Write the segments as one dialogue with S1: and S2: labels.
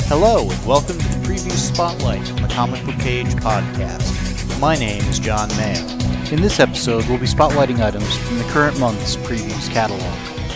S1: Hello, and welcome to the Preview Spotlight from the Comic Book Page podcast. My name is John Mayo. In this episode, we'll be spotlighting items from the current month's Previews catalog.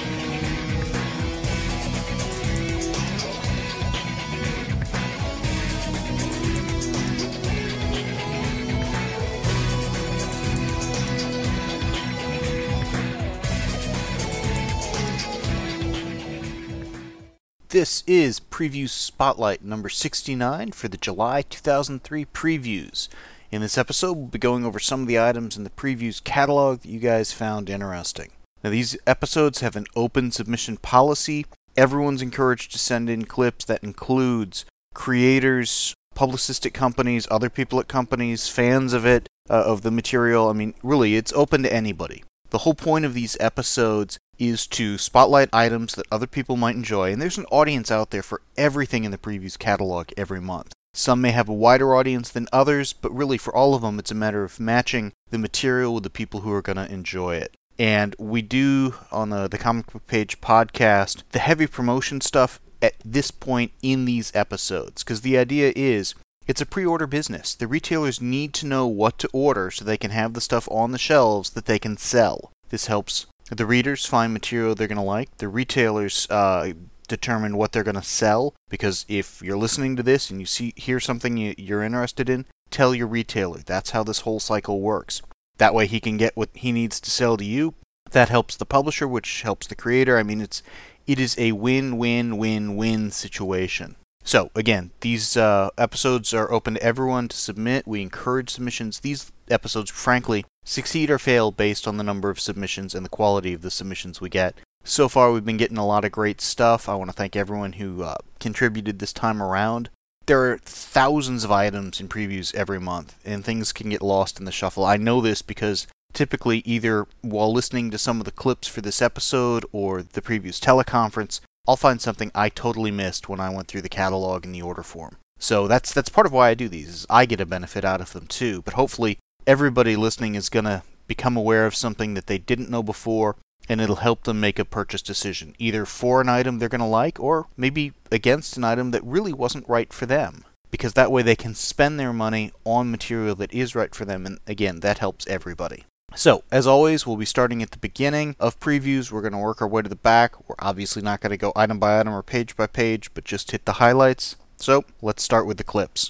S1: This is Preview Spotlight number 69 for the July 2003 previews. In this episode, we'll be going over some of the items in the previews catalog that you guys found interesting. Now, these episodes have an open submission policy. Everyone's encouraged to send in clips. That includes creators, publicistic companies, other people at companies, fans of it, of the material. I mean, really, it's open to anybody. The whole point of these episodes is to spotlight items that other people might enjoy, and there's an audience out there for everything in the previews catalog every month. Some may have a wider audience than others, but really for all of them it's a matter of matching the material with the people who are going to enjoy it. And we do, on the Comic Book Page podcast, the heavy promotion stuff at this point in these episodes, because the idea is it's a pre-order business. The retailers need to know what to order so they can have the stuff on the shelves that they can sell. This helps the readers find material they're going to like. The retailers determine what they're going to sell, because if you're listening to this and you hear something you're interested in, tell your retailer. That's how this whole cycle works. That way he can get what he needs to sell to you. That helps the publisher, which helps the creator. I mean, it is a win-win-win-win situation. So, again, these episodes are open to everyone to submit. We encourage submissions. These episodes, frankly, succeed or fail based on the number of submissions and the quality of the submissions we get. So far, we've been getting a lot of great stuff. I want to thank everyone who contributed this time around. There are thousands of items in previews every month, and things can get lost in the shuffle. I know this because typically either while listening to some of the clips for this episode or the previews teleconference, I'll find something I totally missed when I went through the catalog in the order form. So that's part of why I do these, is I get a benefit out of them too. But hopefully everybody listening is going to become aware of something that they didn't know before, and it'll help them make a purchase decision, either for an item they're going to like, or maybe against an item that really wasn't right for them. Because that way they can spend their money on material that is right for them, and again, that helps everybody. So, as always, we'll be starting at the beginning of previews. We're going to work our way to the back. We're obviously not going to go item by item or page by page, but just hit the highlights. So, let's start with the clips.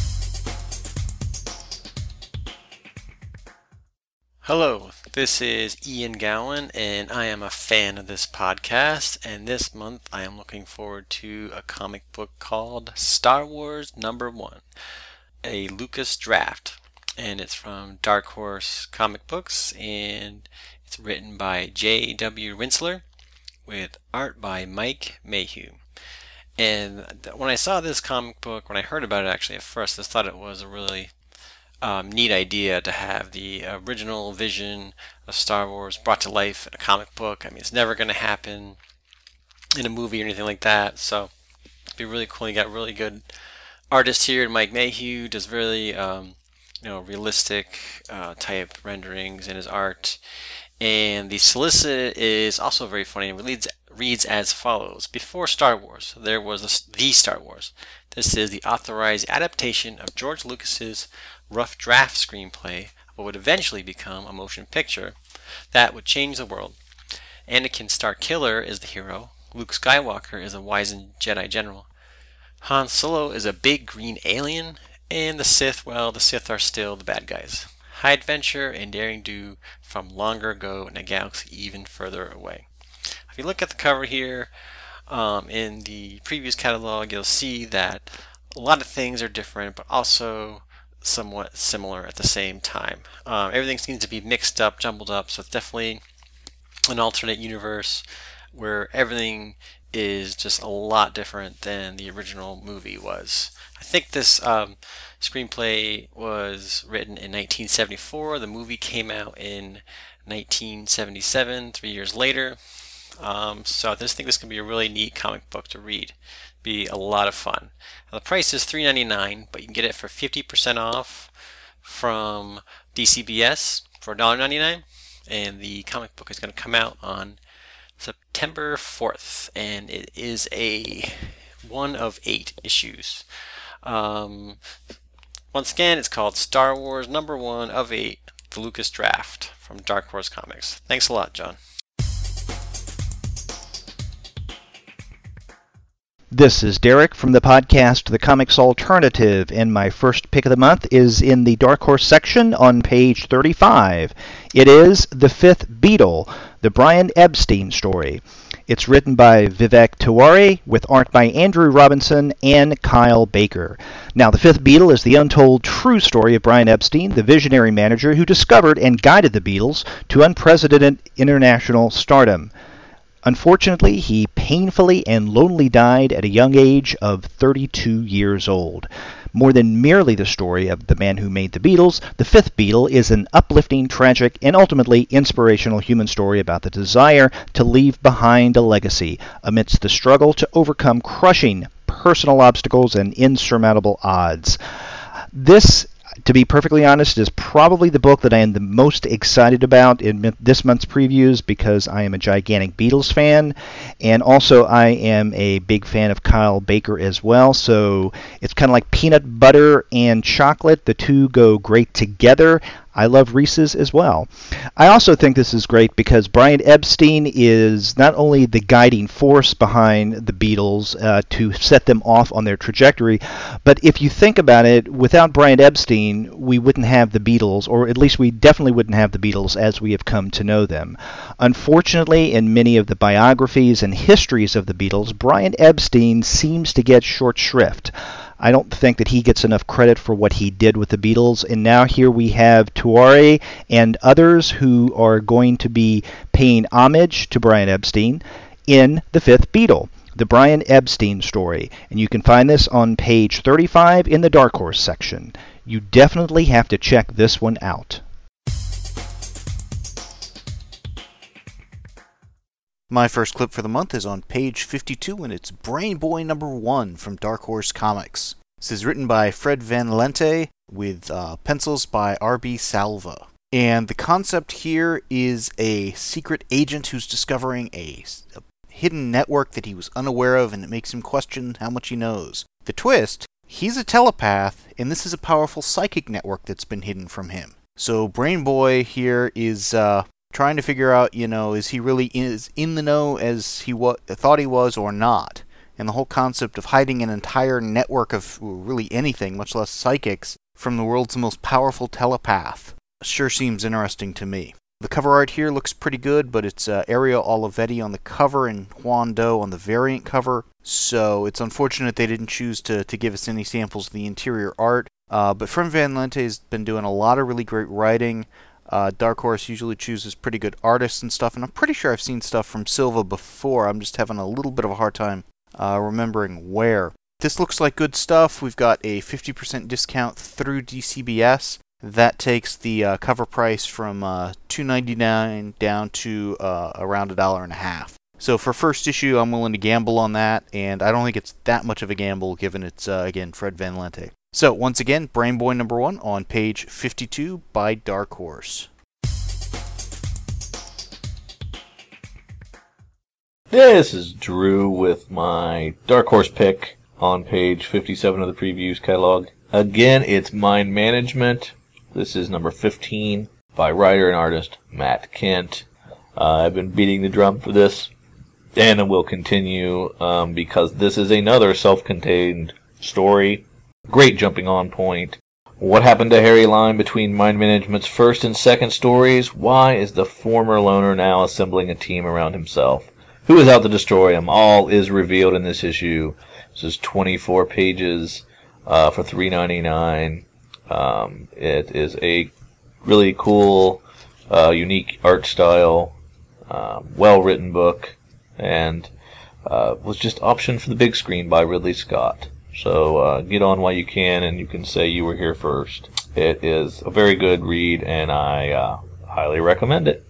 S2: Hello, this is Ian Gowan, and I am a fan of this podcast, and this month I am looking forward to a comic book called Star Wars #1, a Lucas draft. And it's from Dark Horse Comic Books, and it's written by J.W. Rinsler with art by Mike Mayhew. And when I saw this comic book, when I heard about it actually at first, I just thought it was a really neat idea to have the original vision of Star Wars brought to life in a comic book. I mean, it's never going to happen in a movie or anything like that, so it'd be really cool. You got really good artist here, Mike Mayhew does really realistic type renderings in his art. And the solicit is also very funny and reads as follows. Before Star Wars, there was the Star Wars. This is the authorized adaptation of George Lucas's rough draft screenplay of what would eventually become a motion picture that would change the world. Anakin Starkiller is the hero. Luke Skywalker is a wizened Jedi general. Han Solo is a big green alien. And the Sith are still the bad guys. High adventure and daring do from longer ago in a galaxy even further away. If you look at the cover here, in the previous catalog, you'll see that a lot of things are different, but also somewhat similar at the same time. Everything seems to be mixed up, jumbled up, so it's definitely an alternate universe where everything is just a lot different than the original movie was. I think this screenplay was written in 1974. The movie came out in 1977, 3 years later. So I just think this can be a really neat comic book to read. Be a lot of fun. Now, the price is $3.99, but you can get it for 50% off from DCBS for $1.99. And the comic book is going to come out on September 4th, and it is a one of 8 issues. Once again, it's called Star Wars number 1 of 8, the Lucas Draft from Dark Horse Comics. Thanks a lot, John.
S3: This is Derek from the podcast The Comics Alternative, and my first pick of the month is in the Dark Horse section on page 35. It is The Fifth Beatle, the Brian Epstein story. It's written by Vivek Tiwari with art by Andrew Robinson and Kyle Baker. Now, The Fifth Beatle is the untold true story of Brian Epstein, the visionary manager who discovered and guided the Beatles to unprecedented international stardom. Unfortunately, he painfully and lonely died at a young age of 32 years old. More than merely the story of the man who made the Beatles, The Fifth Beatle is an uplifting, tragic, and ultimately inspirational human story about the desire to leave behind a legacy amidst the struggle to overcome crushing personal obstacles and insurmountable odds. This, to be perfectly honest, is probably the book that I am the most excited about in this month's previews because I am a gigantic Beatles fan, and also I am a big fan of Kyle Baker as well, so it's kind of like peanut butter and chocolate. The two go great together. I love Reese's as well. I also think this is great because Brian Epstein is not only the guiding force behind the Beatles to set them off on their trajectory, but if you think about it, without Brian Epstein, we wouldn't have the Beatles, or at least we definitely wouldn't have the Beatles as we have come to know them. Unfortunately, in many of the biographies and histories of the Beatles, Brian Epstein seems to get short shrift. I don't think that he gets enough credit for what he did with the Beatles, and now here we have Tiwari and others who are going to be paying homage to Brian Epstein in The Fifth Beatle, the Brian Epstein story, and you can find this on page 35 in the Dark Horse section. You definitely have to check this one out.
S1: My first clip for the month is on page 52, and it's Brain Boy number 1 from Dark Horse Comics. This is written by Fred Van Lente with pencils by R.B. Salva. And the concept here is a secret agent who's discovering a hidden network that he was unaware of, and it makes him question how much he knows. The twist, he's a telepath, and this is a powerful psychic network that's been hidden from him. So Brain Boy here is trying to figure out, is he really in the know as he thought he was or not? And the whole concept of hiding an entire network of really anything, much less psychics, from the world's most powerful telepath sure seems interesting to me. The cover art here looks pretty good, but it's Ariel Olivetti on the cover and Juan Doe on the variant cover, so it's unfortunate they didn't choose to give us any samples of the interior art. But Fred Van Lente has been doing a lot of really great writing. Dark Horse usually chooses pretty good artists and stuff, and I'm pretty sure I've seen stuff from Silva before. I'm just having a little bit of a hard time remembering where. This looks like good stuff. We've got a 50% discount through DCBS. That takes the cover price from $2.99 down to around $1.50. So for first issue, I'm willing to gamble on that, and I don't think it's that much of a gamble given it's, again, Fred Van Lente. So, once again, Brain Boy number 1 on page 52 by Dark Horse.
S4: This is Drew with my Dark Horse pick on page 57 of the previews catalog. Again, it's Mind Management. This is number 15 by writer and artist Matt Kent. I've been beating the drum for this, and I will continue because this is another self-contained story. Great jumping on point. What happened to Harry Lime between Mind Management's first and second stories? Why is the former loner now assembling a team around himself? Who is out to destroy him? All is revealed in this issue. This is 24 pages for $3.99. It is a really cool, unique art style, well-written book, and was just optioned for the big screen by Ridley Scott. So get on while you can, and you can say you were here first. It is a very good read, and I highly recommend it.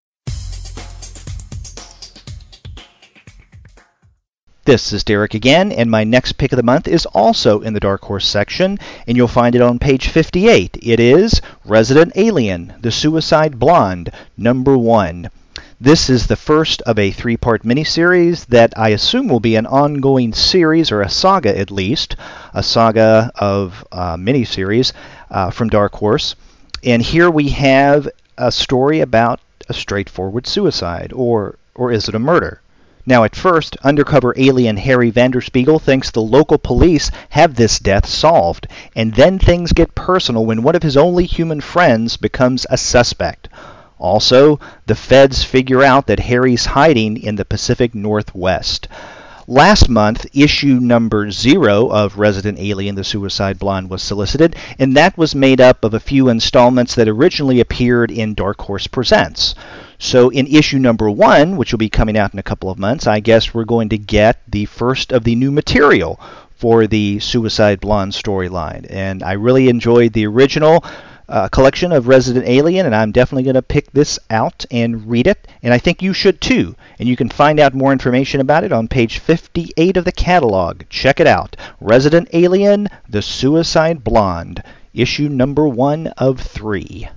S3: This is Derek again, and my next pick of the month is also in the Dark Horse section, and you'll find it on page 58. It is Resident Alien, The Suicide Blonde, number 1. This is the first of a 3-part miniseries that I assume will be an ongoing series, or a saga at least, a saga of miniseries from Dark Horse. And here we have a story about a straightforward suicide, or is it a murder? Now, at first, undercover alien Harry Vanderspiegel thinks the local police have this death solved, and then things get personal when one of his only human friends becomes a suspect. Also, the feds figure out that Harry's hiding in the Pacific Northwest. Last month, issue number 0 of Resident Alien: The Suicide Blonde was solicited, and that was made up of a few installments that originally appeared in Dark Horse Presents. So in issue number 1, which will be coming out in a couple of months, I guess we're going to get the first of the new material for the Suicide Blonde storyline. And I really enjoyed the original collection of Resident Alien, and I'm definitely going to pick this out and read it, and I think you should too. And you can find out more information about it on page 58 of the catalog. Check it out. Resident Alien: The Suicide Blonde, issue number 1 of 3.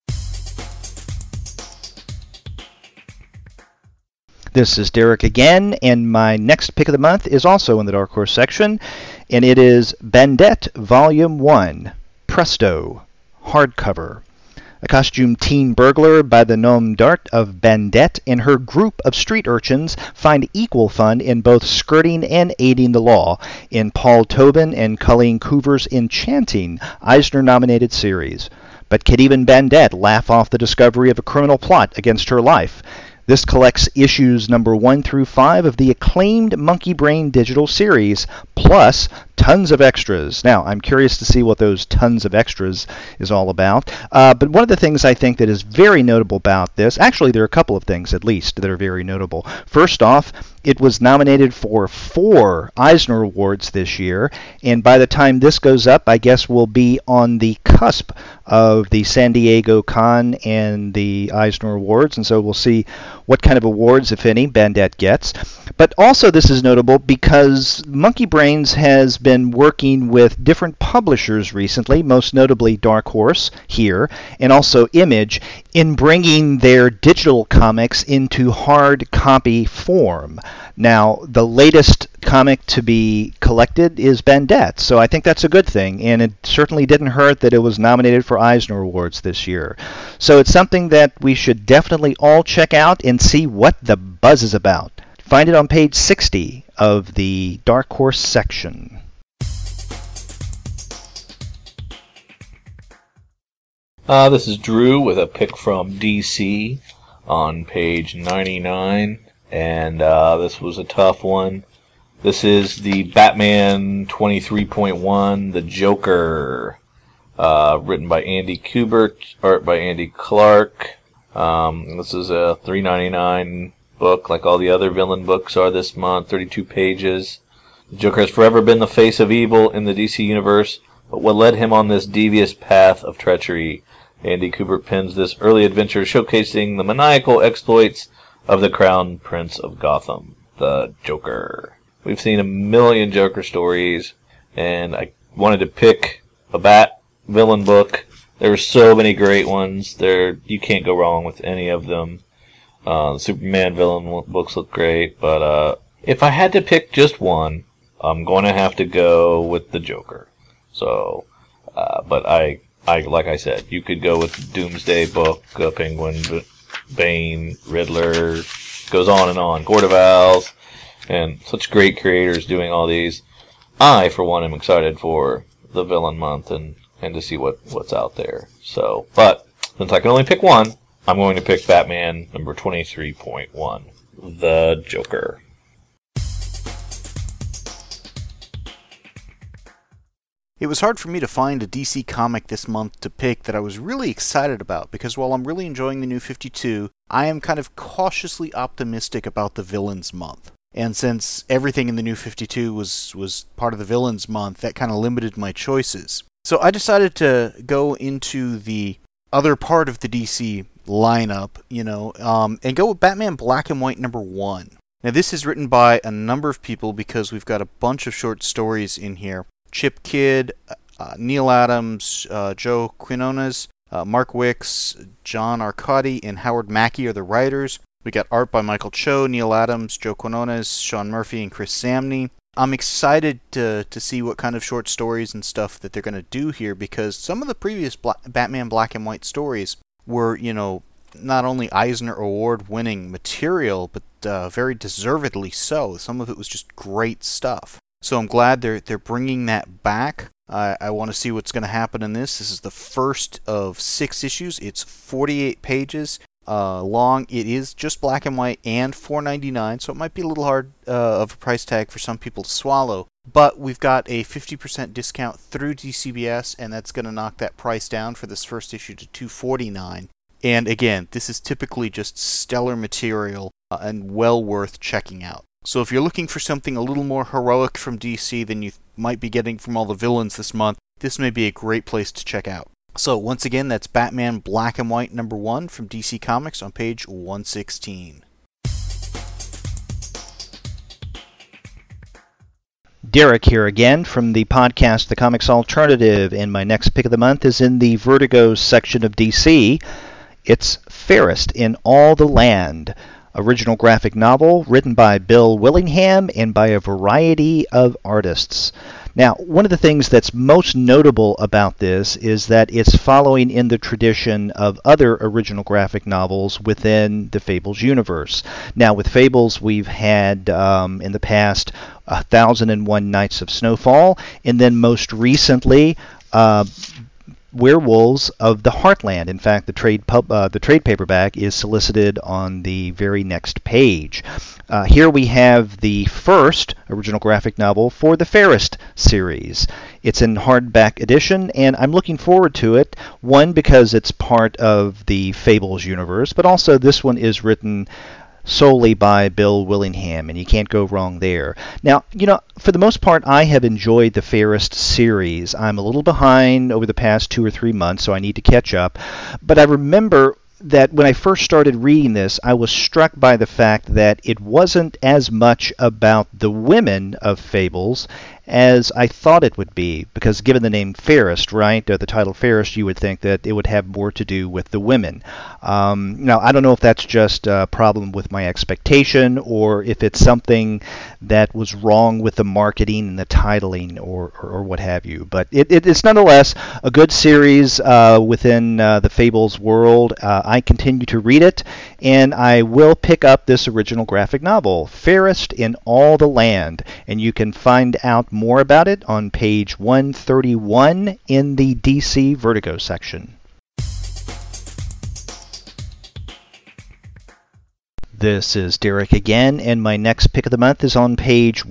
S3: This is Derek again, and my next pick of the month is also in the Dark Horse section, and it is Bandette Volume 1, Presto, hardcover. A costumed teen burglar by the nom d'art of Bandette and her group of street urchins find equal fun in both skirting and aiding the law in Paul Tobin and Colleen Coover's enchanting Eisner-nominated series. But can even Bandette laugh off the discovery of a criminal plot against her life? This collects issues number 1 through 5 of the acclaimed Monkey Brain digital series, plus tons of extras. Now, I'm curious to see what those tons of extras is all about. But one of the things I think that is very notable about this, actually there are a couple of things at least that are very notable. First off, it was nominated for 4 Eisner Awards this year, and by the time this goes up, I guess we'll be on the cusp of the San Diego Con and the Eisner Awards, and so we'll see what kind of awards, if any, Bandette gets. But also this is notable because Monkey Brains has been working with different publishers recently, most notably Dark Horse here, and also Image, in bringing their digital comics into hard copy form. Now, the latest comic to be collected is Bandette, so I think that's a good thing, and it certainly didn't hurt that it was nominated for Eisner Awards this year. So it's something that we should definitely all check out and see what the buzz is about. Find it on page 60 of the Dark Horse section.
S4: This is Drew with a pick from DC on page 99, and this was a tough one. This is the Batman 23.1, The Joker, written by Andy Kubert, art by Andy Clark. This is a $3.99 book, like all the other villain books are this month, 32 pages. The Joker has forever been the face of evil in the DC universe, but what led him on this devious path of treachery? Andy Kubert pens this early adventure showcasing the maniacal exploits of the Crown Prince of Gotham, the Joker. We've seen a million Joker stories, and I wanted to pick a Bat villain book. There are so many great ones. You can't go wrong with any of them. The Superman villain books look great, but if I had to pick just one, I'm going to have to go with the Joker. So, but I like I said, you could go with Doomsday book, Penguin, Bane, Riddler, goes on and on. Court of Owls, and such great creators doing all these. I, for one, am excited for the Villain Month and to see what's out there. So, but since I can only pick one, I'm going to pick Batman number 23.1, The Joker.
S1: It was hard for me to find a DC comic this month to pick that I was really excited about, because while I'm really enjoying the New 52, I am kind of cautiously optimistic about the Villains Month. And since everything in the New 52 was part of the Villains Month, that kind of limited my choices. So I decided to go into the other part of the DC lineup, and go with Batman Black and White number 1. Now this is written by a number of people because we've got a bunch of short stories in here. Chip Kidd, Neil Adams, Joe Quinones, Mark Wicks, John Arcudi, and Howard Mackie are the writers. We got art by Michael Cho, Neil Adams, Joe Quinones, Sean Murphy, and Chris Samney. I'm excited to see what kind of short stories and stuff that they're going to do here, because some of the previous Batman Black and White stories were, not only Eisner Award-winning material, but very deservedly so. Some of it was just great stuff. So I'm glad they're bringing that back. I want to see what's going to happen in this. This is the first of 6 issues. It's 48 pages long. It is just black and white and $4.99, so it might be a little hard of a price tag for some people to swallow. But we've got a 50% discount through DCBS, and that's going to knock that price down for this first issue to $2.49. And again, this is typically just stellar material and well worth checking out. So if you're looking for something a little more heroic from DC than you might be getting from all the villains this month, this may be a great place to check out. So once again, that's Batman Black and White #1 from DC Comics on page 116.
S3: Derek here again from the podcast The Comics Alternative, and my next pick of the month is in the Vertigo section of DC. It's Fairest in All the Land, original graphic novel written by Bill Willingham and by a variety of artists. Now, one of the things that's most notable about this is that it's following in the tradition of other original graphic novels within the Fables universe. Now, with Fables, we've had in the past 1001 Nights of Snowfall, and then most recently Werewolves of the Heartland. In fact, the trade paperback is solicited on the very next page. Here we have the first original graphic novel for the Fairest series. It's in hardback edition, and I'm looking forward to it. One, because it's part of the Fables universe, but also this one is written solely by Bill Willingham, and you can't go wrong there. Now, for the most part, I have enjoyed the Fairest series. I'm a little behind over the past 2 or 3 months, so I need to catch up. But I remember that when I first started reading this, I was struck by the fact that it wasn't as much about the women of Fables as I thought it would be, because given the name Fairest, right, the title Fairest, you would think that it would have more to do with the women. Now, I don't know if that's just a problem with my expectation, or if it's something that was wrong with the marketing and the titling, or what have you. But it's nonetheless a good series within the Fables world. I continue to read it, and I will pick up this original graphic novel, Fairest in All the Land, and you can find out more about it on page 131 in the DC Vertigo section. This is Derek again, and my next pick of the month is on page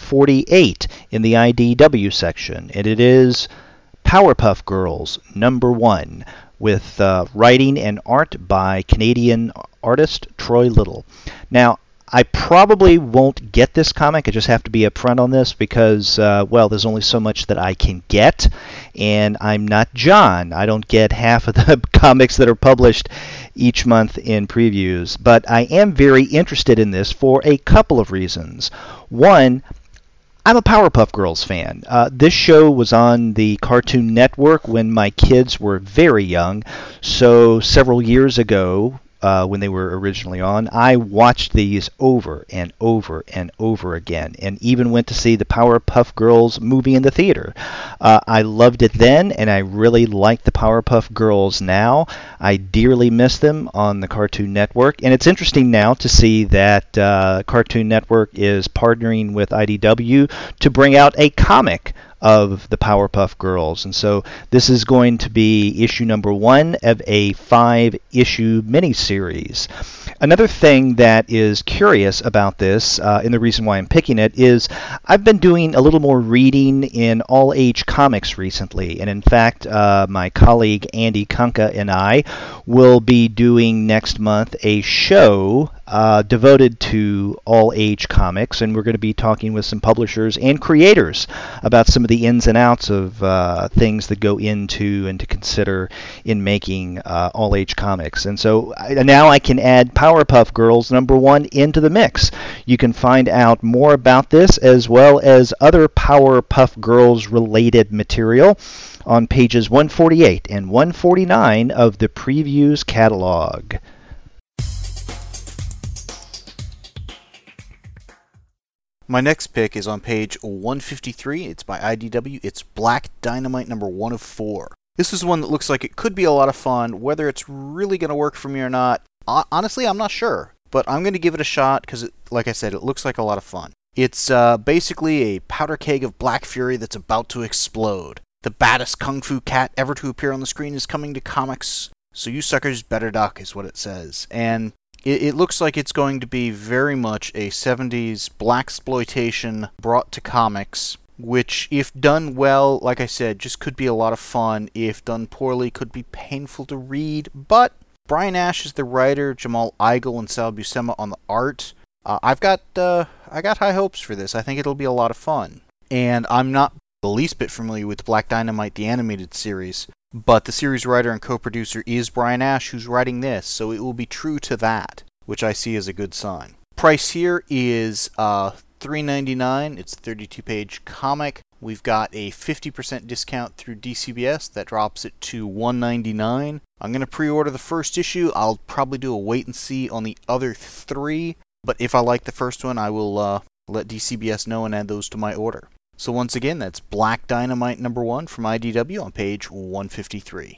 S3: 148 in the IDW section, and it is Powerpuff Girls #1, with writing and art by Canadian artist Troy Little. Now, I probably won't get this comic. I just have to be upfront on this because, there's only so much that I can get, and I'm not John. I don't get half of the comics that are published each month in previews. But I am very interested in this for a couple of reasons. One, I'm a Powerpuff Girls fan. This show was on the Cartoon Network when my kids were very young, so several years ago, when they were originally on, I watched these over and over and over again, and even went to see the Powerpuff Girls movie in the theater. I loved it then, and I really like the Powerpuff Girls now. I dearly miss them on the Cartoon Network, and it's interesting now to see that Cartoon Network is partnering with IDW to bring out a comic of the Powerpuff Girls. And so this is going to be issue #1 of a 5-issue miniseries. Another thing that is curious about this, and the reason why I'm picking it, is I've been doing a little more reading in all-age comics recently. And in fact, my colleague Andy Kunka and I will be doing next month a show devoted to all-age comics, and we're going to be talking with some publishers and creators about some of the ins and outs of things that go into and to consider in making all-age comics. And so now I can add Powerpuff Girls #1 into the mix. You can find out more about this as well as other Powerpuff Girls related material on pages 148 and 149 of the Previews catalog.
S1: My next pick is on page 153. It's by IDW. It's Black Dynamite number 1 of 4. This is one that looks like it could be a lot of fun. Whether it's really going to work for me or not, honestly, I'm not sure. But I'm going to give it a shot because, like I said, it looks like a lot of fun. It's basically a powder keg of Black Fury that's about to explode. The baddest kung fu cat ever to appear on the screen is coming to comics, so you suckers better duck, is what it says. And it looks like it's going to be very much a 70s blaxploitation brought to comics, which, if done well, like I said, just could be a lot of fun. If done poorly, could be painful to read. But Brian Ash is the writer, Jamal Igle and Sal Buscema on the art. I got high hopes for this. I think it'll be a lot of fun. And I'm not the least bit familiar with Black Dynamite, the animated series, but the series writer and co-producer is Brian Ash, who's writing this, so it will be true to that, which I see as a good sign. Price here is $3.99. It's a 32-page comic. We've got a 50% discount through DCBS. That drops it to $1.99. I'm going to pre-order the first issue. I'll probably do a wait and see on the other 3, but if I like the first one, I will let DCBS know and add those to my order. So once again, that's Black Dynamite number 1 from IDW on page 153.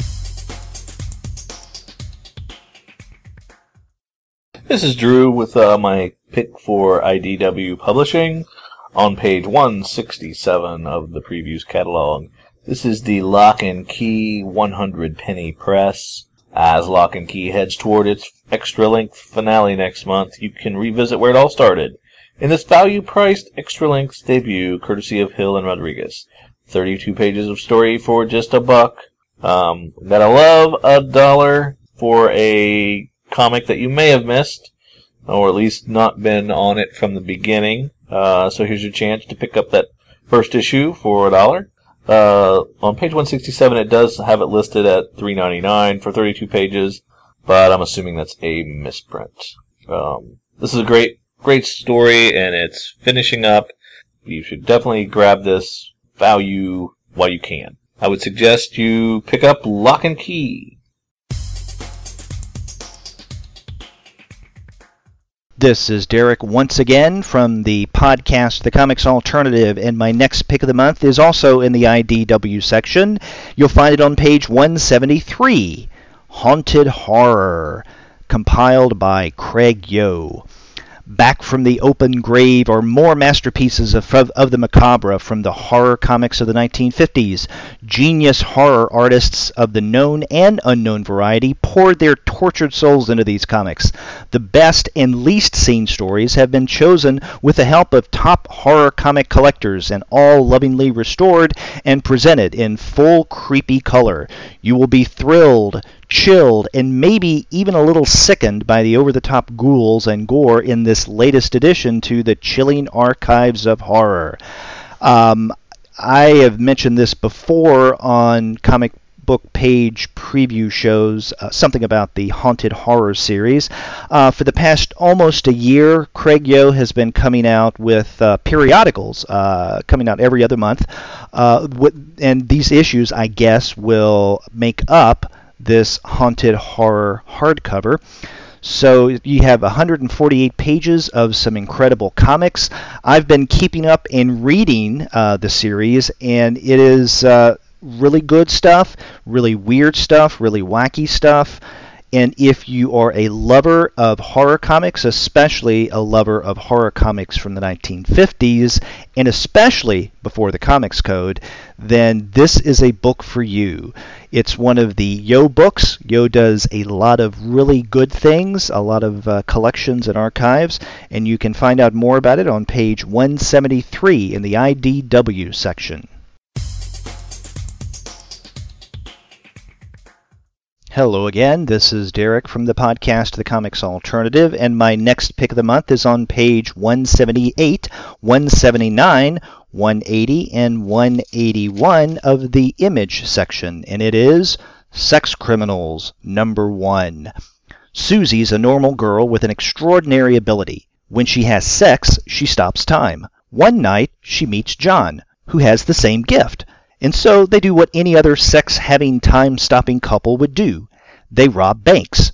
S4: This is Drew with my pick for IDW Publishing on page 167 of the Previews catalog. This is the Lock and Key 100 penny press. As Lock and Key heads toward its extra-length finale next month, you can revisit where it all started. In this value-priced extra-length debut, courtesy of Hill and Rodriguez. 32 pages of story for just $1. Gotta love $1 for a comic that you may have missed, or at least not been on it from the beginning. So here's your chance to pick up that first issue for $1. On page 167, it does have it listed at $3.99 for 32 pages, but I'm assuming that's a misprint. This is a great story, and it's finishing up. You should definitely grab this value while you can. I would suggest you pick up Lock and Key.
S3: This is Derek once again from the podcast The Comics Alternative, and my next pick of the month is also in the IDW section. You'll find it on page 173, Haunted Horror, compiled by Craig Yo. Back from the Open Grave are more masterpieces of the macabre from the horror comics of the 1950s. Genius horror artists of the known and unknown variety poured their tortured souls into these comics. The best and least seen stories have been chosen with the help of top horror comic collectors and all lovingly restored and presented in full creepy color. You will be thrilled, chilled, and maybe even a little sickened by the over-the-top ghouls and gore in this latest addition to the chilling archives of horror. I have mentioned this before on comic book page preview shows, something about the Haunted Horror series. For the past almost a year, Craig Yo has been coming out with periodicals, coming out every other month, and these issues, I guess, will make up this Haunted Horror hardcover. So you have 148 pages of some incredible comics. I've been keeping up and reading the series, and it is really good stuff, really weird stuff, really wacky stuff. And if you are a lover of horror comics, especially a lover of horror comics from the 1950s, and especially before the Comics Code, then this is a book for you. It's one of the Yo books. Yo does a lot of really good things, a lot of collections and archives, and you can find out more about it on page 173 in the IDW section. Hello again, this is Derek from the podcast The Comics Alternative, and my next pick of the month is on page 178, 179, 180, and 181 of the Image section, and it is Sex Criminals number 1. Susie's a normal girl with an extraordinary ability. When she has sex, she stops time. One night, she meets John, who has the same gift. And so they do what any other sex-having, time-stopping couple would do. They rob banks.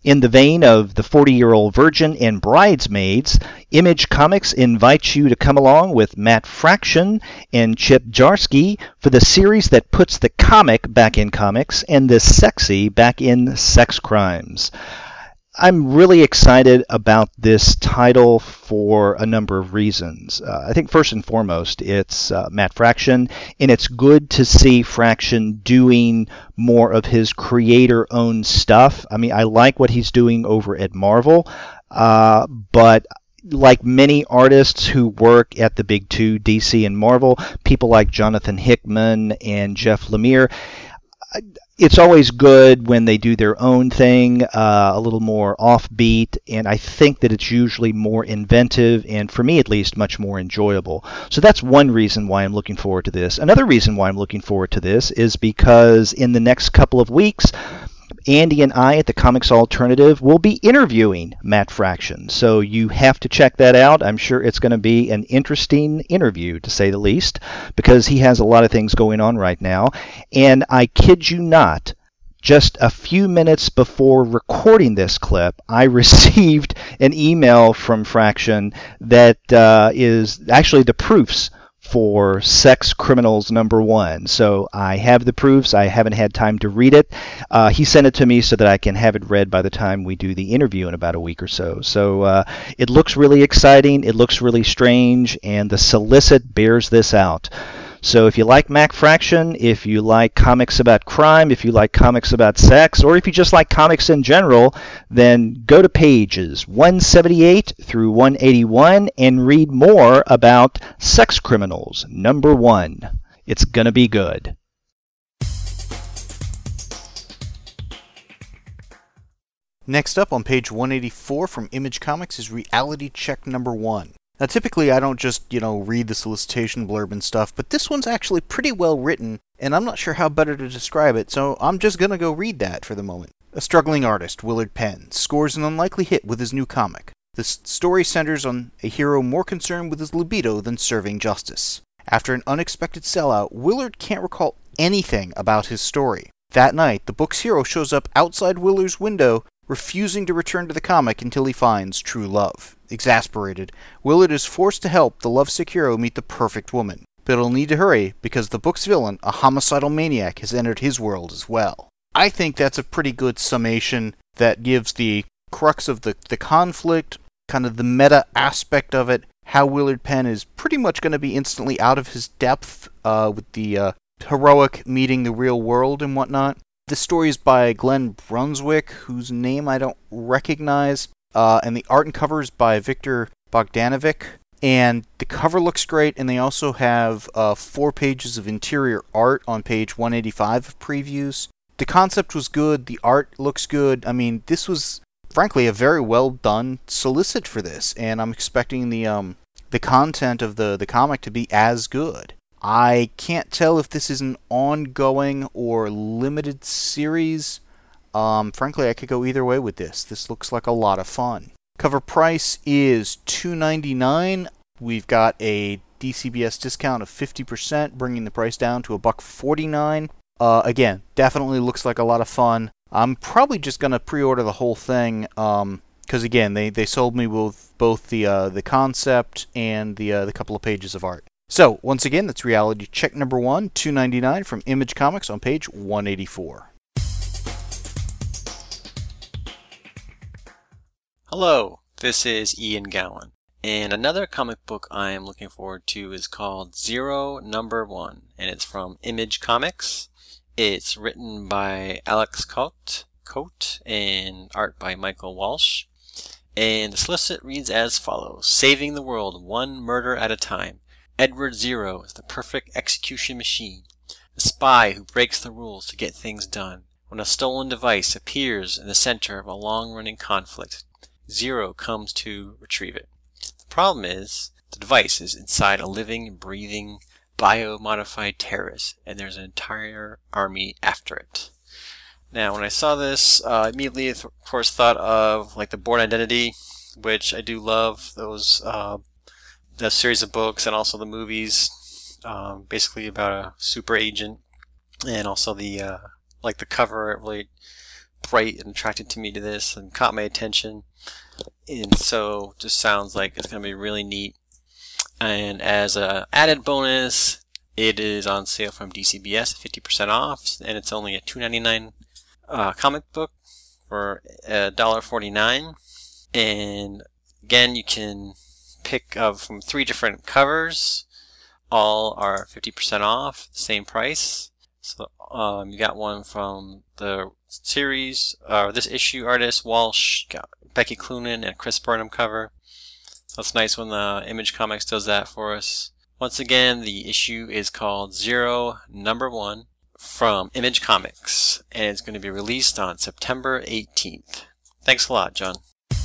S3: In the vein of The 40-Year-Old Virgin and Bridesmaids, Image Comics invites you to come along with Matt Fraction and Chip Zdarsky for the series that puts the comic back in comics and the sexy back in sex crimes. I'm really excited about this title for a number of reasons. I think first and foremost, it's Matt Fraction, and it's good to see Fraction doing more of his creator-owned stuff. I mean, I like what he's doing over at Marvel, but like many artists who work at the big two, DC and Marvel, people like Jonathan Hickman and Jeff Lemire, it's always good when they do their own thing, a little more offbeat, and I think that it's usually more inventive and, for me at least, much more enjoyable. So that's one reason why I'm looking forward to this. Another reason why I'm looking forward to this is because in the next couple of weeks, Andy and I at the Comics Alternative will be interviewing Matt Fraction. So you have to check that out. I'm sure it's going to be an interesting interview, to say the least, because he has a lot of things going on right now. And I kid you not, just a few minutes before recording this clip, I received an email from Fraction that is actually the proofs for Sex Criminals #1. So I have the proofs. I haven't had time to read it. He sent it to me so that I can have it read by the time we do the interview in about a week or so. So it looks really exciting. It looks really strange, and the solicit bears this out. So if you like Matt Fraction, if you like comics about crime, if you like comics about sex, or if you just like comics in general, then go to pages 178 through 181 and read more about Sex Criminals #1. It's gonna be good.
S1: Next up on page 184 from Image Comics is Reality Check #1. Now, typically, I don't just, read the solicitation blurb and stuff, but this one's actually pretty well written, and I'm not sure how better to describe it, so I'm just gonna go read that for the moment. A struggling artist, Willard Penn, scores an unlikely hit with his new comic. The story centers on a hero more concerned with his libido than serving justice. After an unexpected sellout, Willard can't recall anything about his story. That night, the book's hero shows up outside Willard's window, refusing to return to the comic until he finds true love. Exasperated, Willard is forced to help the lovesick hero meet the perfect woman. But he'll need to hurry because the book's villain, a homicidal maniac, has entered his world as well. I think that's a pretty good summation that gives the crux of the conflict, kind of the meta aspect of it, how Willard Penn is pretty much going to be instantly out of his depth with the heroic meeting the real world and whatnot. This story is by Glenn Brunswick, whose name I don't recognize, and the art and cover is by Victor Bogdanovic. And the cover looks great, and they also have 4 pages of interior art on page 185 of previews. The concept was good, the art looks good. I mean, this was, frankly, a very well done solicit for this, and I'm expecting the content of the comic to be as good. I can't tell if this is an ongoing or limited series. Frankly, I could go either way with this. This looks like a lot of fun. Cover price is $2.99. We've got a DCBS discount of 50%, bringing the price down to $1.49. Again, definitely looks like a lot of fun. I'm probably just going to pre-order the whole thing, because again, they sold me with both the concept and the couple of pages of art. So, once again, that's Reality Check #1, $2.99 from Image Comics on page 184.
S2: Hello, this is Ian Gowan, and another comic book I am looking forward to is called Zero #1, and it's from Image Comics. It's written by Alex Cote and art by Michael Walsh. And the solicit reads as follows: Saving the world one murder at a time. Edward Zero is the perfect execution machine, a spy who breaks the rules to get things done. When a stolen device appears in the center of a long-running conflict, Zero comes to retrieve it. The problem is, the device is inside a living, breathing, bio-modified terrorist, and there's an entire army after it. Now, when I saw this, I immediately, of course, thought of like the Bourne Identity, which I do love. Those the series of books and also the movies, basically about a super agent, and also the like the cover. It really bright and attracted to me to this and caught my attention. And so just sounds like it's going to be really neat. And as a added bonus, it is on sale from DCBS, 50% off, and it's only a $2.99 comic book for $1.49. And again, you can pick from 3 different covers. All are 50% off, same price. So you got one from the series, this issue artist Walsh, got Becky Cloonan and Chris Burnham cover. So it's nice when the Image Comics does that for us. Once again, the issue is called Zero Number 1 from Image Comics, and it's going to be released on September 18th. Thanks a lot, John.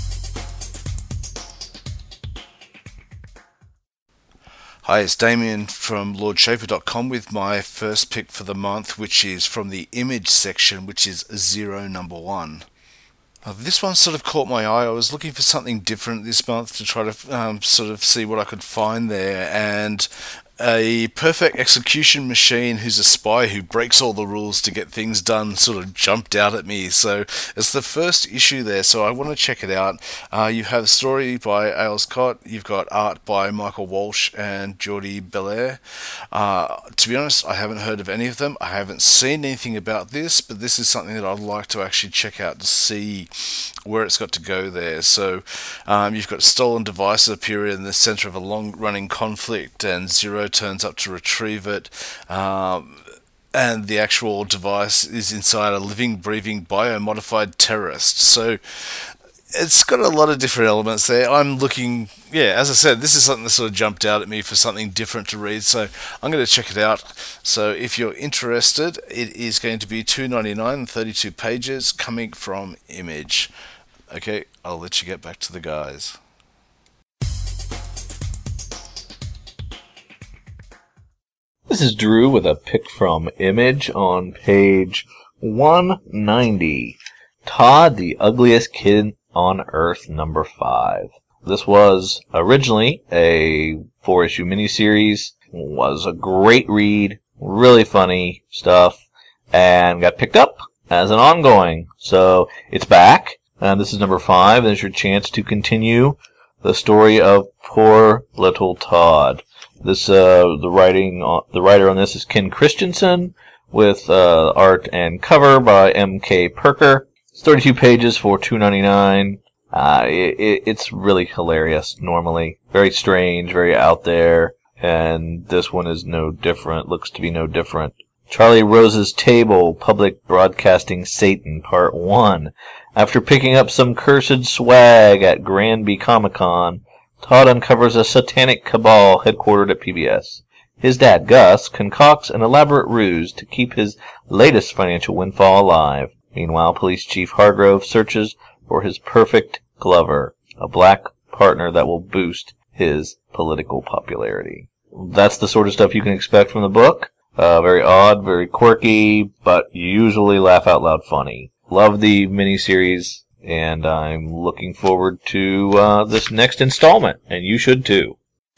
S5: Hi, it's Damien from LordShaper.com with my first pick for the month, which is from the Image section, which is Zero Number 1. This one sort of caught my eye. I was looking for something different this month to try to sort of see what I could find there, and a perfect execution machine who's a spy who breaks all the rules to get things done sort of jumped out at me. So it's the first issue there, so I want to check it out. You have a story by Ailes Cott, you've got art by Michael Walsh and Jordi Belair. To be honest, I haven't heard of any of them. I haven't seen anything about this, but this is something that I'd like to actually check out to see where it's got to go there. So you've got stolen devices appear in the center of a long-running conflict, and Zero turns up to retrieve it, and the actual device is inside a living, breathing, biomodified terrorist. So it's got a lot of different elements there. I'm looking, as I said, this is something that sort of jumped out at me for something different to read, so I'm going to check it out. So if you're interested, it is going to be $2.99 and 32 pages coming from Image. Okay, I'll let you get back to the guys.
S4: This is Drew with a pick from Image on page 190. Todd, the Ugliest Kid on Earth, number 5. This was originally a 4-issue miniseries. Was a great read, really funny stuff, and got picked up as an ongoing. So it's back, and this is number 5. There's your chance to continue the story of poor little Todd. This the writer on this is Ken Christensen, with art and cover by M.K. Perker. It's 32 pages for $2.99. It's really hilarious normally. Very strange, very out there, and this one is no different. Looks to be no different. Charlie Rose's Table, Public Broadcasting Satan, Part 1. After picking up some cursed swag at Granby Comic-Con, Todd uncovers a satanic cabal headquartered at PBS. His dad, Gus, concocts an elaborate ruse to keep his latest financial windfall alive. Meanwhile, Police Chief Hargrove searches for his perfect Glover, a black partner that will boost his political popularity. That's the sort of stuff you can expect from the book. Very odd, very quirky, but usually laugh out loud funny. Love the miniseries. And I'm looking forward to this next installment, and you should too.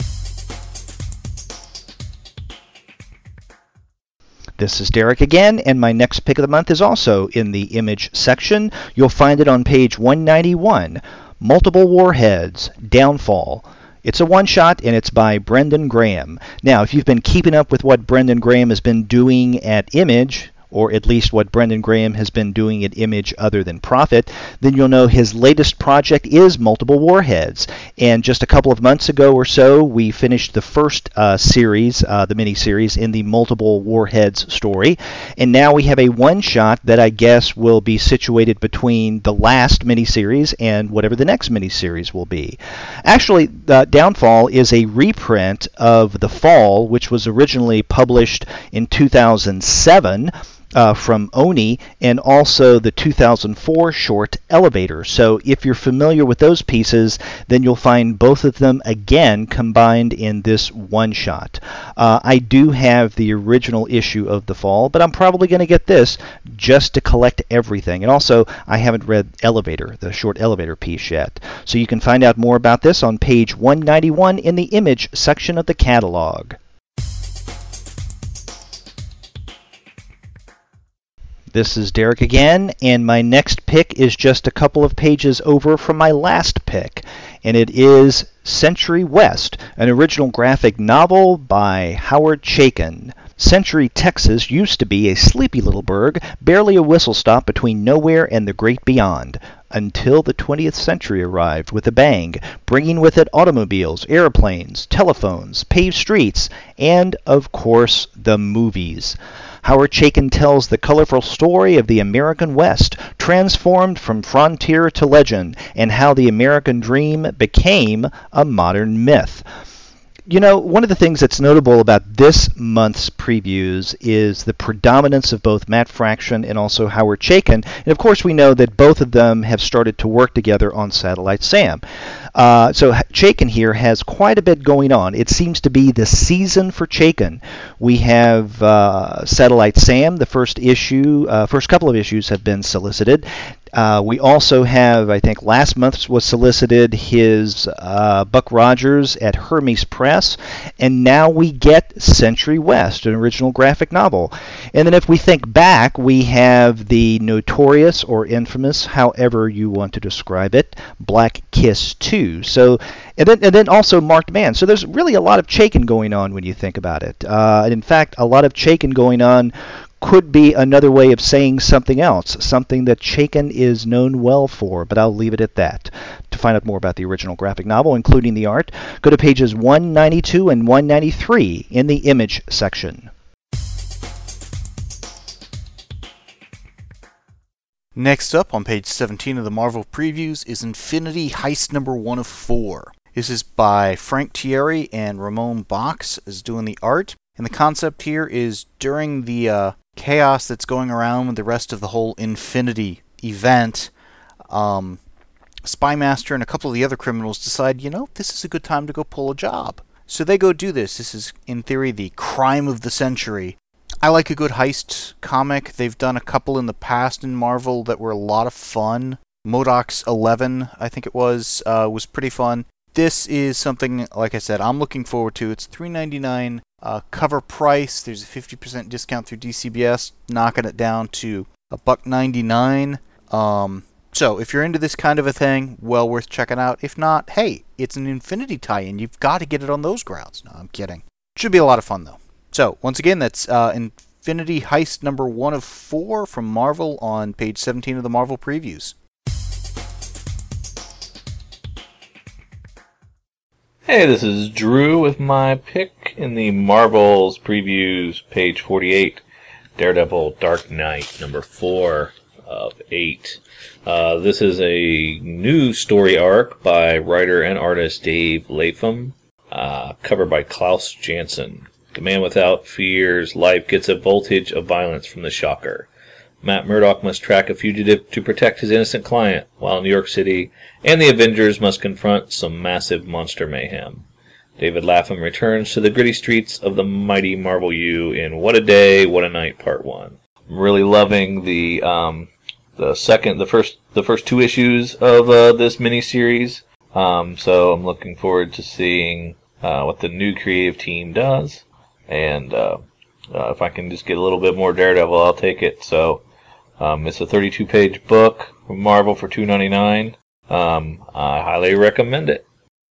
S3: This is Derek again, and my next pick of the month is also in the Image section. You'll find it on page 191, Multiple Warheads, Downfall. It's a one-shot, and it's by Brendan Graham. Now, if you've been keeping up with what Brendan Graham has been doing at Image, or at least what Brendan Graham has been doing at Image other than Prophet, then you'll know his latest project is Multiple Warheads. And just a couple of months ago or so, we finished the first series, the mini-series, in the Multiple Warheads story. And now we have a one-shot that I guess will be situated between the last mini-series and whatever the next mini-series will be. Actually, Downfall is a reprint of The Fall, which was originally published in 2007, from Oni, and also the 2004 short Elevator. So if you're familiar with those pieces, then you'll find both of them again combined in this one shot. I do have the original issue of The Fall, but I'm probably going to get this just to collect everything. And also, I haven't read Elevator, the short Elevator piece yet. So you can find out more about this on page 191 in the Image section of the catalog. This is Derek again, and my next pick is just a couple of pages over from my last pick, and it is Century West, an original graphic novel by Howard Chaykin. Century, Texas used to be a sleepy little burg, barely a whistle stop between nowhere and the great beyond, until the 20th century arrived with a bang, bringing with it automobiles, airplanes, telephones, paved streets, and, of course, the movies. Howard Chaykin tells the colorful story of the American West, transformed from frontier to legend, and how the American dream became a modern myth. You know, one of the things that's notable about this month's previews is the predominance of both Matt Fraction and also Howard Chaykin. And of course, we know that both of them have started to work together on Satellite Sam. So Chaykin here has quite a bit going on. It seems to be the season for Chaykin. We have Satellite Sam. The first couple of issues have been solicited. We also have, I think last month was solicited, his Buck Rogers at Hermes Press, and now we get Century West, an original graphic novel. And then if we think back, we have the notorious or infamous, however you want to describe it, Black Kiss 2. So, and then also Marked Man. So there's really a lot of Chaykin going on when you think about it. And in fact, a lot of Chaykin going on could be another way of saying something else, something that Chaykin is known well for, but I'll leave it at that. To find out more about the original graphic novel, including the art, go to pages 192 and 193 in the Image section.
S1: Next up, on page 17 of the Marvel Previews, is Infinity Heist number 1 of 4. This is by Frank Thierry and Ramon Box is doing the art. And the concept here is during the chaos that's going around with the rest of the whole Infinity event, Spymaster and a couple of the other criminals decide, this is a good time to go pull a job. So they go do this. This is, in theory, the crime of the century. I like a good heist comic. They've done a couple in the past in Marvel that were a lot of fun. MODOK's 11, I think it was pretty fun. This is something, like I said, I'm looking forward to. It's $3.99 cover price. There's a 50% discount through DCBS, knocking it down to $1.99. So if you're into this kind of a thing, well worth checking out. If not, hey, it's an Infinity tie-in. You've got to get it on those grounds. No, I'm kidding. Should be a lot of fun, though. So, once again, that's Infinity Heist number 1 of 4 from Marvel on page 17 of the Marvel Previews.
S4: Hey, this is Drew with my pick in the Marvel's Previews, page 48, Daredevil Dark Knight, number 4 of 8. This is a new story arc by writer and artist Dave Lapham, covered by Klaus Janson. The man without fear's life gets a voltage of violence from the Shocker. Matt Murdock must track a fugitive to protect his innocent client, while New York City and the Avengers must confront some massive monster mayhem. David Lapham returns to the gritty streets of the mighty Marvel U in What a Day, What a Night, Part 1. I'm really loving the first 2 issues of this miniseries. So I'm looking forward to seeing what the new creative team does, and if I can just get a little bit more Daredevil, I'll take it. So it's a 32-page book from Marvel for $2.99. I highly recommend it.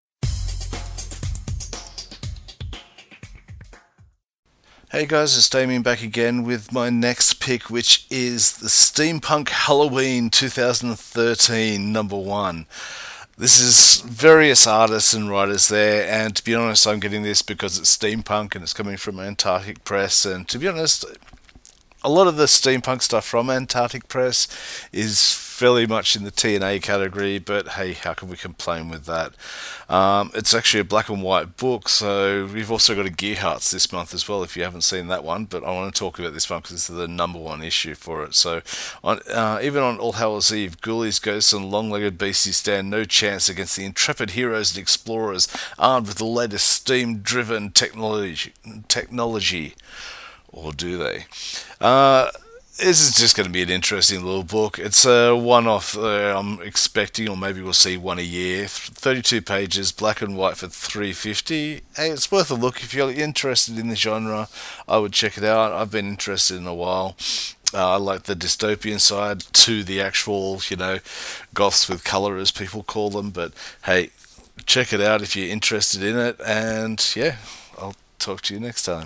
S5: Hey guys, it's Damien back again with my next pick, which is the Steampunk Halloween 2013 number 1. This is various artists and writers there, and to be honest, I'm getting this because it's steampunk and it's coming from Antarctic Press, and to be honest, a lot of the steampunk stuff from Antarctic Press is fairly much in the TNA category, but hey, how can we complain with that? It's actually a black and white book, so we've also got a Gear Hearts this month as well, if you haven't seen that one, but I want to talk about this one because this is the number 1 issue for it. So even on All Hallows Eve, ghoulies, ghosts and long-legged beasties stand no chance against the intrepid heroes and explorers armed with the latest steam-driven technology. Or do they? This is just going to be an interesting little book. It's a one-off I'm expecting, or maybe we'll see one a year. 32 pages, black and white for $3.50. Hey, it's worth a look. If you're interested in the genre, I would check it out. I've been interested in a while. I like the dystopian side to the actual, goths with colour, as people call them. But hey, check it out if you're interested in it. And yeah, I'll talk to you next time.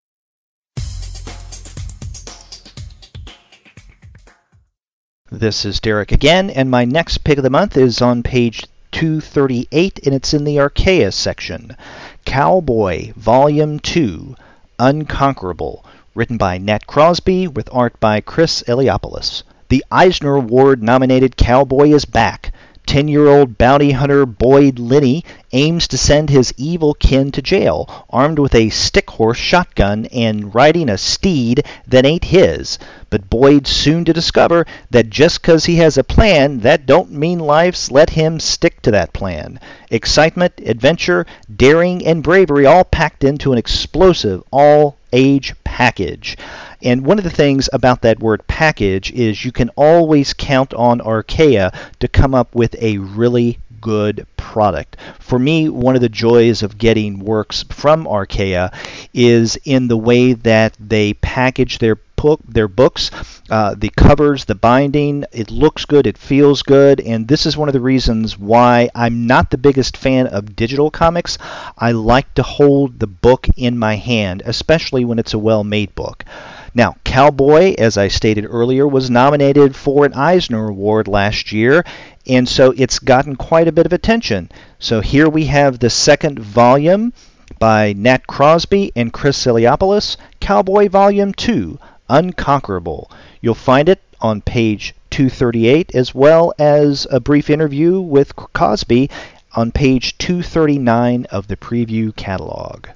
S3: This is Derek again, and my next pick of the month is on page 238, and it's in the Archaea section. Cowboy, Volume 2, Unconquerable, written by Nat Crosby with art by Chris Eliopoulos. The Eisner Award-nominated Cowboy is back. 10-year-old bounty hunter Boyd Linney aims to send his evil kin to jail, armed with a stick-horse shotgun and riding a steed that ain't his. But Boyd's soon to discover that just 'cause he has a plan, that don't mean life's let him stick to that plan. Excitement, adventure, daring, and bravery all packed into an explosive, all-age package. And one of the things about that word package is you can always count on Archaea to come up with a really good product. For me, one of the joys of getting works from Archaea is in the way that they package their books, the covers, the binding. It looks good, it feels good, and this is one of the reasons why I'm not the biggest fan of digital comics. I like to hold the book in my hand, especially when it's a well-made book. Now, Cowboy, as I stated earlier, was nominated for an Eisner Award last year, and so it's gotten quite a bit of attention. So here we have the second volume by Nat Crosby and Chris Eliopoulos, Cowboy Volume 2, Unconquerable. You'll find it on page 238, as well as a brief interview with Crosby on page 239 of the preview catalog.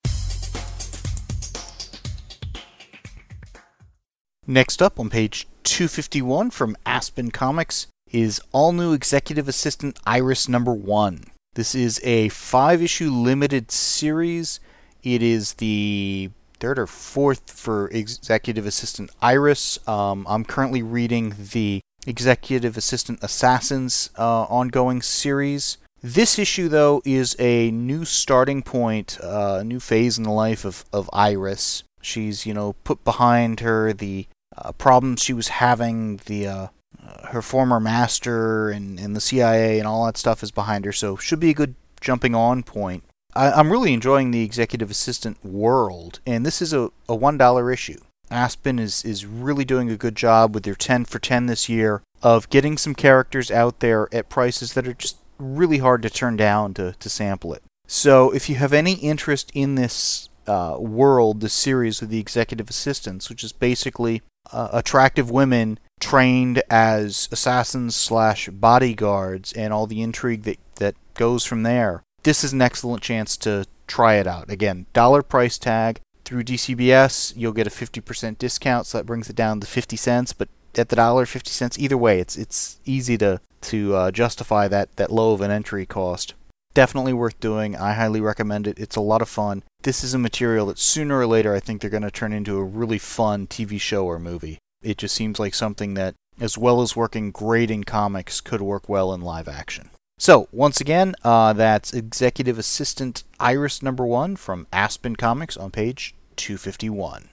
S1: Next up on page 251 from Aspen Comics is all-new Executive Assistant Iris number 1. This is a 5-issue limited series. It is the third or fourth for Executive Assistant Iris. I'm currently reading the Executive Assistant Assassins ongoing series. This issue, though, is a new starting point, a new phase in the life of Iris. She's, put behind her the problems she was having, her former master and the CIA and all that stuff is behind her, so should be a good jumping on point. I'm really enjoying the Executive Assistant world, and this is a $1 issue. Aspen is really doing a good job with their 10 for 10 this year of getting some characters out there at prices that are just really hard to turn down to sample it. So if you have any interest in this world, this series with the Executive Assistants, which is basically attractive women trained as assassins / bodyguards and all the intrigue that goes from there, this is an excellent chance to try it out. Again, $1 price tag. Through DCBS, you'll get a 50% discount, so that brings it down to 50 cents, but at the $1.50, either way, it's easy to justify that low of an entry cost. Definitely worth doing. I highly recommend it. It's a lot of fun. This is a material that sooner or later I think they're going to turn into a really fun TV show or movie. It just seems like something that, as well as working great in comics, could work well in live action. So, once again, that's Executive Assistant Iris number 1 from Aspen Comics on page 251.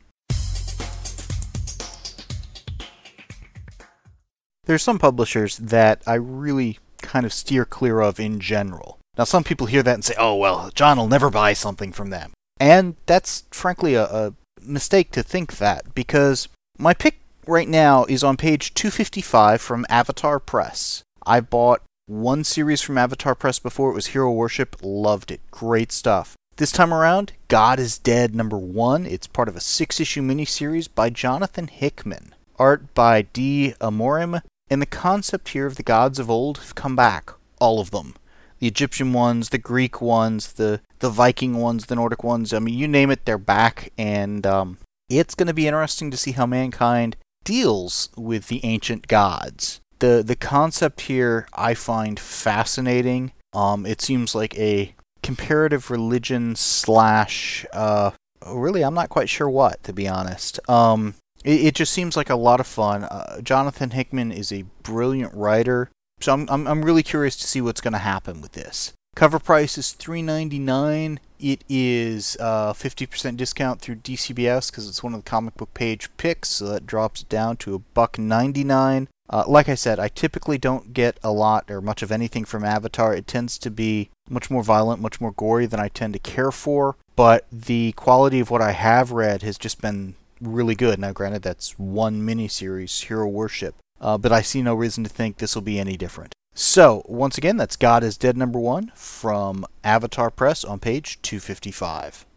S1: There's some publishers that I really kind of steer clear of in general. Now, some people hear that and say, oh, well, John will never buy something from them. And that's, frankly, a mistake to think that, because my pick right now is on page 255 from Avatar Press. I bought one series from Avatar Press before. It was Hero Worship. Loved it. Great stuff. This time around, God is Dead number 1. It's part of a 6-issue miniseries by Jonathan Hickman. Art by D. Amorim. And the concept here of the gods of old have come back. All of them. The Egyptian ones, the Greek ones, the Viking ones, the Nordic ones. I mean, you name it, they're back. And it's going to be interesting to see how mankind deals with the ancient gods. The concept here I find fascinating. It seems like a comparative religion / really, I'm not quite sure what, to be honest. It just seems like a lot of fun. Jonathan Hickman is a brilliant writer, so I'm really curious to see what's going to happen with this. Cover price is $3.99. It is 50% discount through DCBS because it's one of the comic book page picks, so that drops it down to $1.99. Like I said, I typically don't get a lot or much of anything from Avatar. It tends to be much more violent, much more gory than I tend to care for, but the quality of what I have read has just been really good. Now, granted, that's one miniseries, Hero Worship, but I see no reason to think this will be any different. So, once again, that's God is Dead #1 from Avatar Press on page 255.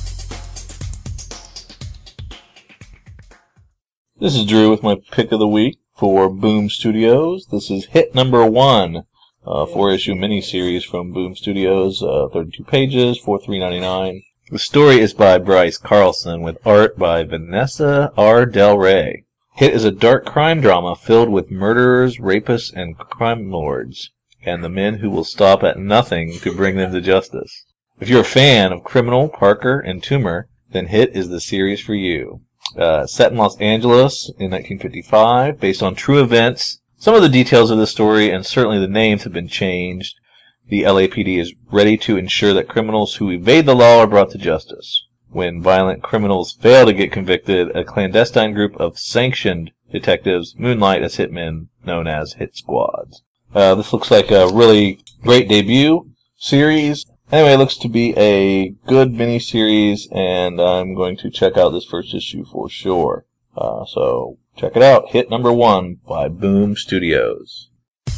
S4: This is Drew with my pick of the week for Boom Studios. This is Hit #1, 4-issue miniseries from Boom Studios, 32 pages for $3.99. The story is by Bryce Carlson with art by Vanessa R. Del Rey. Hit is a dark crime drama filled with murderers, rapists, and crime lords, and the men who will stop at nothing to bring them to justice. If you're a fan of Criminal, Parker, and Toomer, then Hit is the series for you. Set in Los Angeles in 1955, based on true events. Some of the details of the story, and certainly the names, have been changed. The LAPD is ready to ensure that criminals who evade the law are brought to justice. When violent criminals fail to get convicted, a clandestine group of sanctioned detectives moonlight as hitmen known as Hit Squads. This looks like a really great debut series. Anyway, it looks to be a good miniseries, and I'm going to check out this first issue for sure. So check it out. Hit #1 by Boom Studios.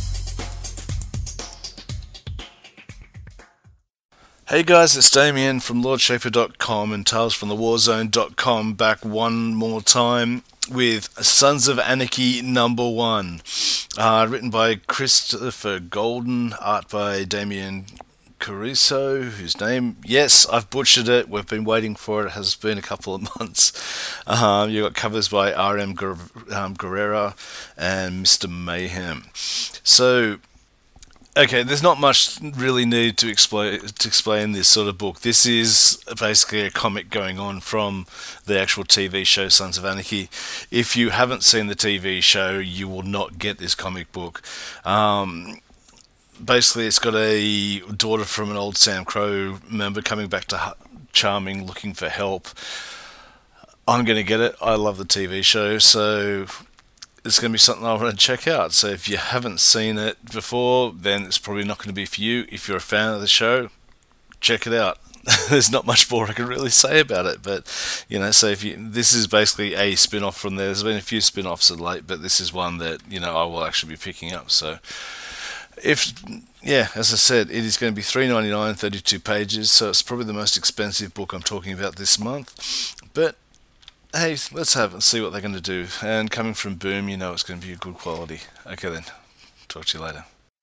S5: Hey guys, it's Damien from LordShaper.com and TalesFromTheWarzone.com back one more time with Sons of Anarchy #1. Written by Christopher Golden, art by Damien Caruso, whose name, yes, I've butchered it. We've been waiting for it. It has been a couple of months. You've got covers by R.M. Guerrera and Mr. Mayhem. So, okay, there's not much really needed to explain this sort of book. This is basically a comic going on from the actual TV show Sons of Anarchy. If you haven't seen the TV show, you will not get this comic book. Basically, it's got a daughter from an old Sam Crow member coming back to Charming looking for help. I'm going to get it. I love the TV show, so it's going to be something I want to check out. So if you haven't seen it before, then it's probably not going to be for you. If you're a fan of the show, check it out. There's not much more I can really say about it, but so this is basically a spin-off from there. There's been a few spin-offs of late, but this is one that I will actually be picking up. So as I said, it is going to be $3.99, 32 pages, so it's probably the most expensive book I'm talking about this month. But hey, let's have it and see what they're going to do. And coming from Boom, it's going to be a good quality. Okay then, talk to you later.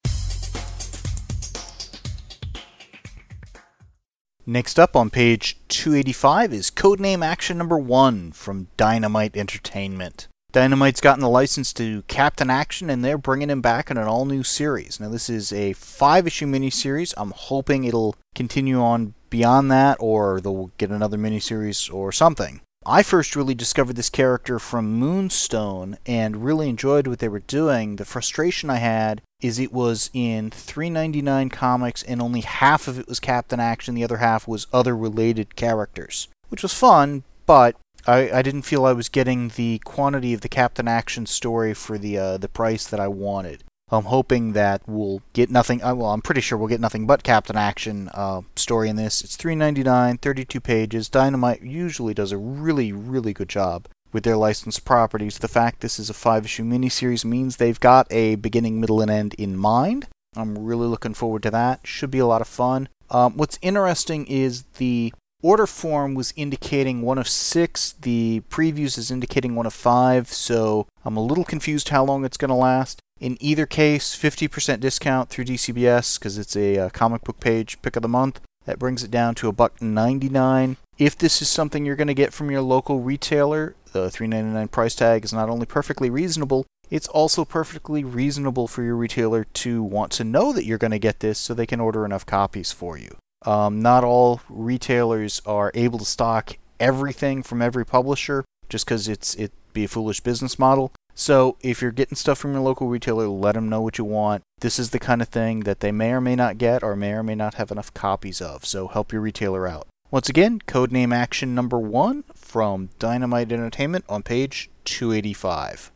S1: Next up on page 285 is Codename Action #1 from Dynamite Entertainment. Dynamite's gotten the license to Captain Action, and they're bringing him back in an all-new series. Now, this is a 5-issue miniseries. I'm hoping it'll continue on beyond that, or they'll get another miniseries or something. I first really discovered this character from Moonstone and really enjoyed what they were doing. The frustration I had is it was in $3.99 comics, and only half of it was Captain Action, the other half was other related characters, which was fun, but I didn't feel I was getting the quantity of the Captain Action story for the price that I wanted. I'm hoping that we'll get nothing. I'm pretty sure we'll get nothing but Captain Action story in this. It's $3.99, 32 pages. Dynamite usually does a really, really good job with their licensed properties. The fact this is a 5-issue miniseries means they've got a beginning, middle, and end in mind. I'm really looking forward to that. Should be a lot of fun. What's interesting is the order form was indicating 1 of 6. The previews is indicating 1 of 5, so I'm a little confused how long it's going to last. In either case, 50% discount through DCBS because it's a comic book page pick of the month. That brings it down to $1.99. If this is something you're going to get from your local retailer, the $3.99 price tag is not only perfectly reasonable, it's also perfectly reasonable for your retailer to want to know that you're going to get this so they can order enough copies for you. Not all retailers are able to stock everything from every publisher just because it'd be a foolish business model. So if you're getting stuff from your local retailer, let them know what you want. This is the kind of thing that they may or may not get or may or may not have enough copies of, so help your retailer out. Once again, Codename Action number 1 from Dynamite Entertainment on page 285.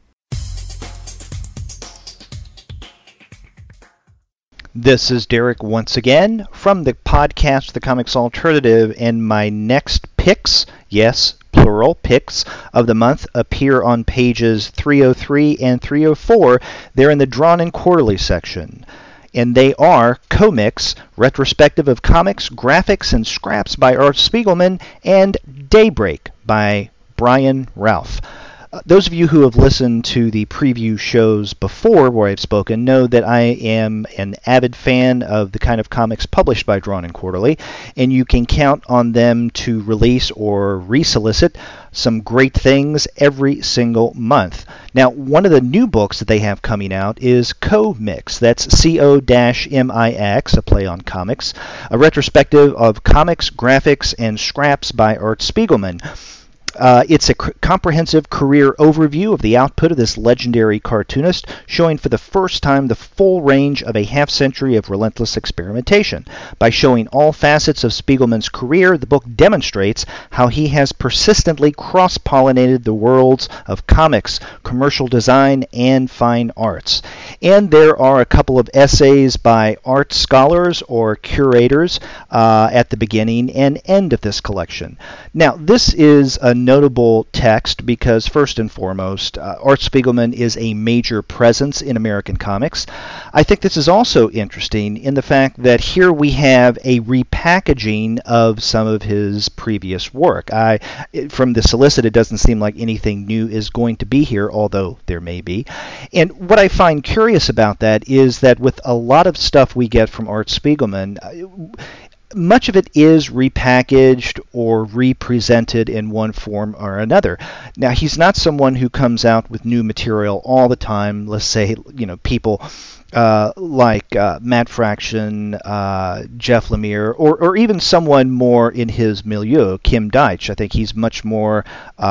S3: This is Derek once again from the podcast The Comics Alternative, and my next picks, yes, plural picks of the month, appear on pages 303 and 304. They're in the Drawn and Quarterly section. And they are Comics, Retrospective of Comics, Graphics, and Scraps by Art Spiegelman, and Daybreak by Brian Ralph. Those of you who have listened to the preview shows before where I've spoken know that I am an avid fan of the kind of comics published by Drawn and Quarterly, and you can count on them to release or resolicit some great things every single month. Now, one of the new books that they have coming out is Co-Mix. That's C-O-M-I-X, a play on comics, a retrospective of comics, graphics, and scraps by Art Spiegelman. It's a comprehensive career overview of the output of this legendary cartoonist, showing for the first time the full range of a half-century of relentless experimentation. By showing all facets of Spiegelman's career, the book demonstrates how he has persistently cross-pollinated the worlds of comics, commercial design, and fine arts. And there are a couple of essays by art scholars or curators at the beginning and end of this collection. Now, this is a notable text because, first and foremost, Art Spiegelman is a major presence in American comics. I think this is also interesting in the fact that here we have a repackaging of some of his previous work. From the solicit, it doesn't seem like anything new is going to be here, although there may be. And what I find curious about that is that with a lot of stuff we get from Art Spiegelman, much of it is repackaged or represented in one form or another. Now, he's not someone who comes out with new material all the time. Let's say, people like Matt Fraction, Jeff Lemire, or even someone more in his milieu, Kim Deitch. I think he's much more...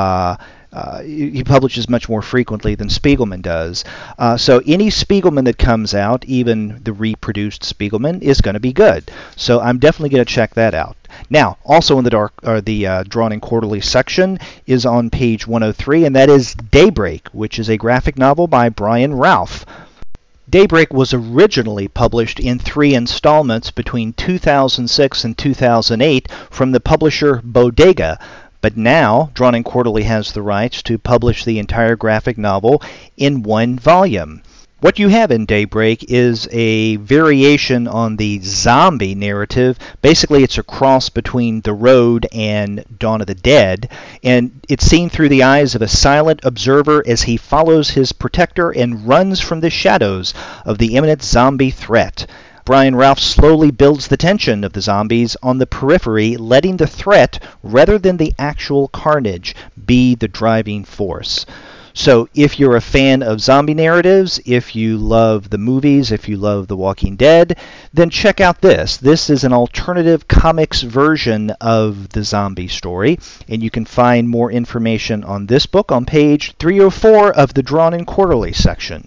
S3: he publishes much more frequently than Spiegelman does. So any Spiegelman that comes out, even the reproduced Spiegelman, is going to be good. So I'm definitely going to check that out. Now, also in the Drawn and Quarterly section is on page 103, and that is Daybreak, which is a graphic novel by Brian Ralph. Daybreak was originally published in 3 installments between 2006 and 2008 from the publisher Bodega. But now, Drawn and Quarterly has the rights to publish the entire graphic novel in one volume. What you have in Daybreak is a variation on the zombie narrative. Basically, it's a cross between The Road and Dawn of the Dead, and it's seen through the eyes of a silent observer as he follows his protector and runs from the shadows of the imminent zombie threat. Brian Ralph slowly builds the tension of the zombies on the periphery, letting the threat, rather than the actual carnage, be the driving force. So if you're a fan of zombie narratives, if you love the movies, if you love The Walking Dead, then check out this. This is an alternative comics version of the zombie story, and you can find more information on this book on page 304 of the Drawn and Quarterly section.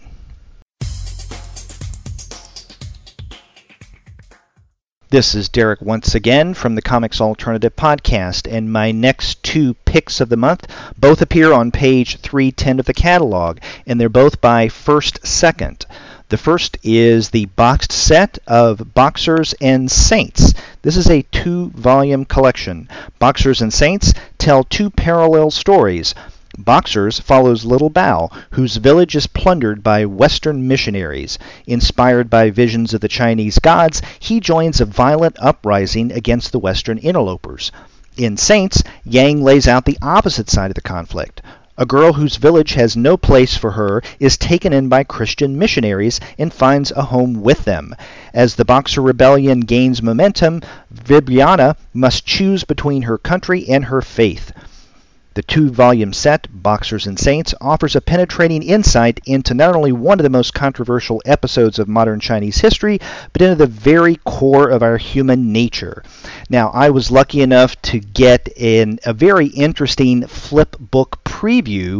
S3: This is Derek once again from the Comics Alternative Podcast, and my next 2 picks of the month both appear on page 310 of the catalog, and they're both by First Second. The first is the boxed set of Boxers and Saints. This is a 2-volume collection. Boxers and Saints tell 2 parallel stories. Boxers follows Little Bao, whose village is plundered by Western missionaries. Inspired by visions of the Chinese gods, he joins a violent uprising against the Western interlopers. In Saints, Yang lays out the opposite side of the conflict. A girl whose village has no place for her is taken in by Christian missionaries and finds a home with them. As the Boxer rebellion gains momentum, Vibriana must choose between her country and her faith. The 2-volume set, Boxers and Saints, offers a penetrating insight into not only one of the most controversial episodes of modern Chinese history, but into the very core of our human nature. Now, I was lucky enough to get a very interesting flip book preview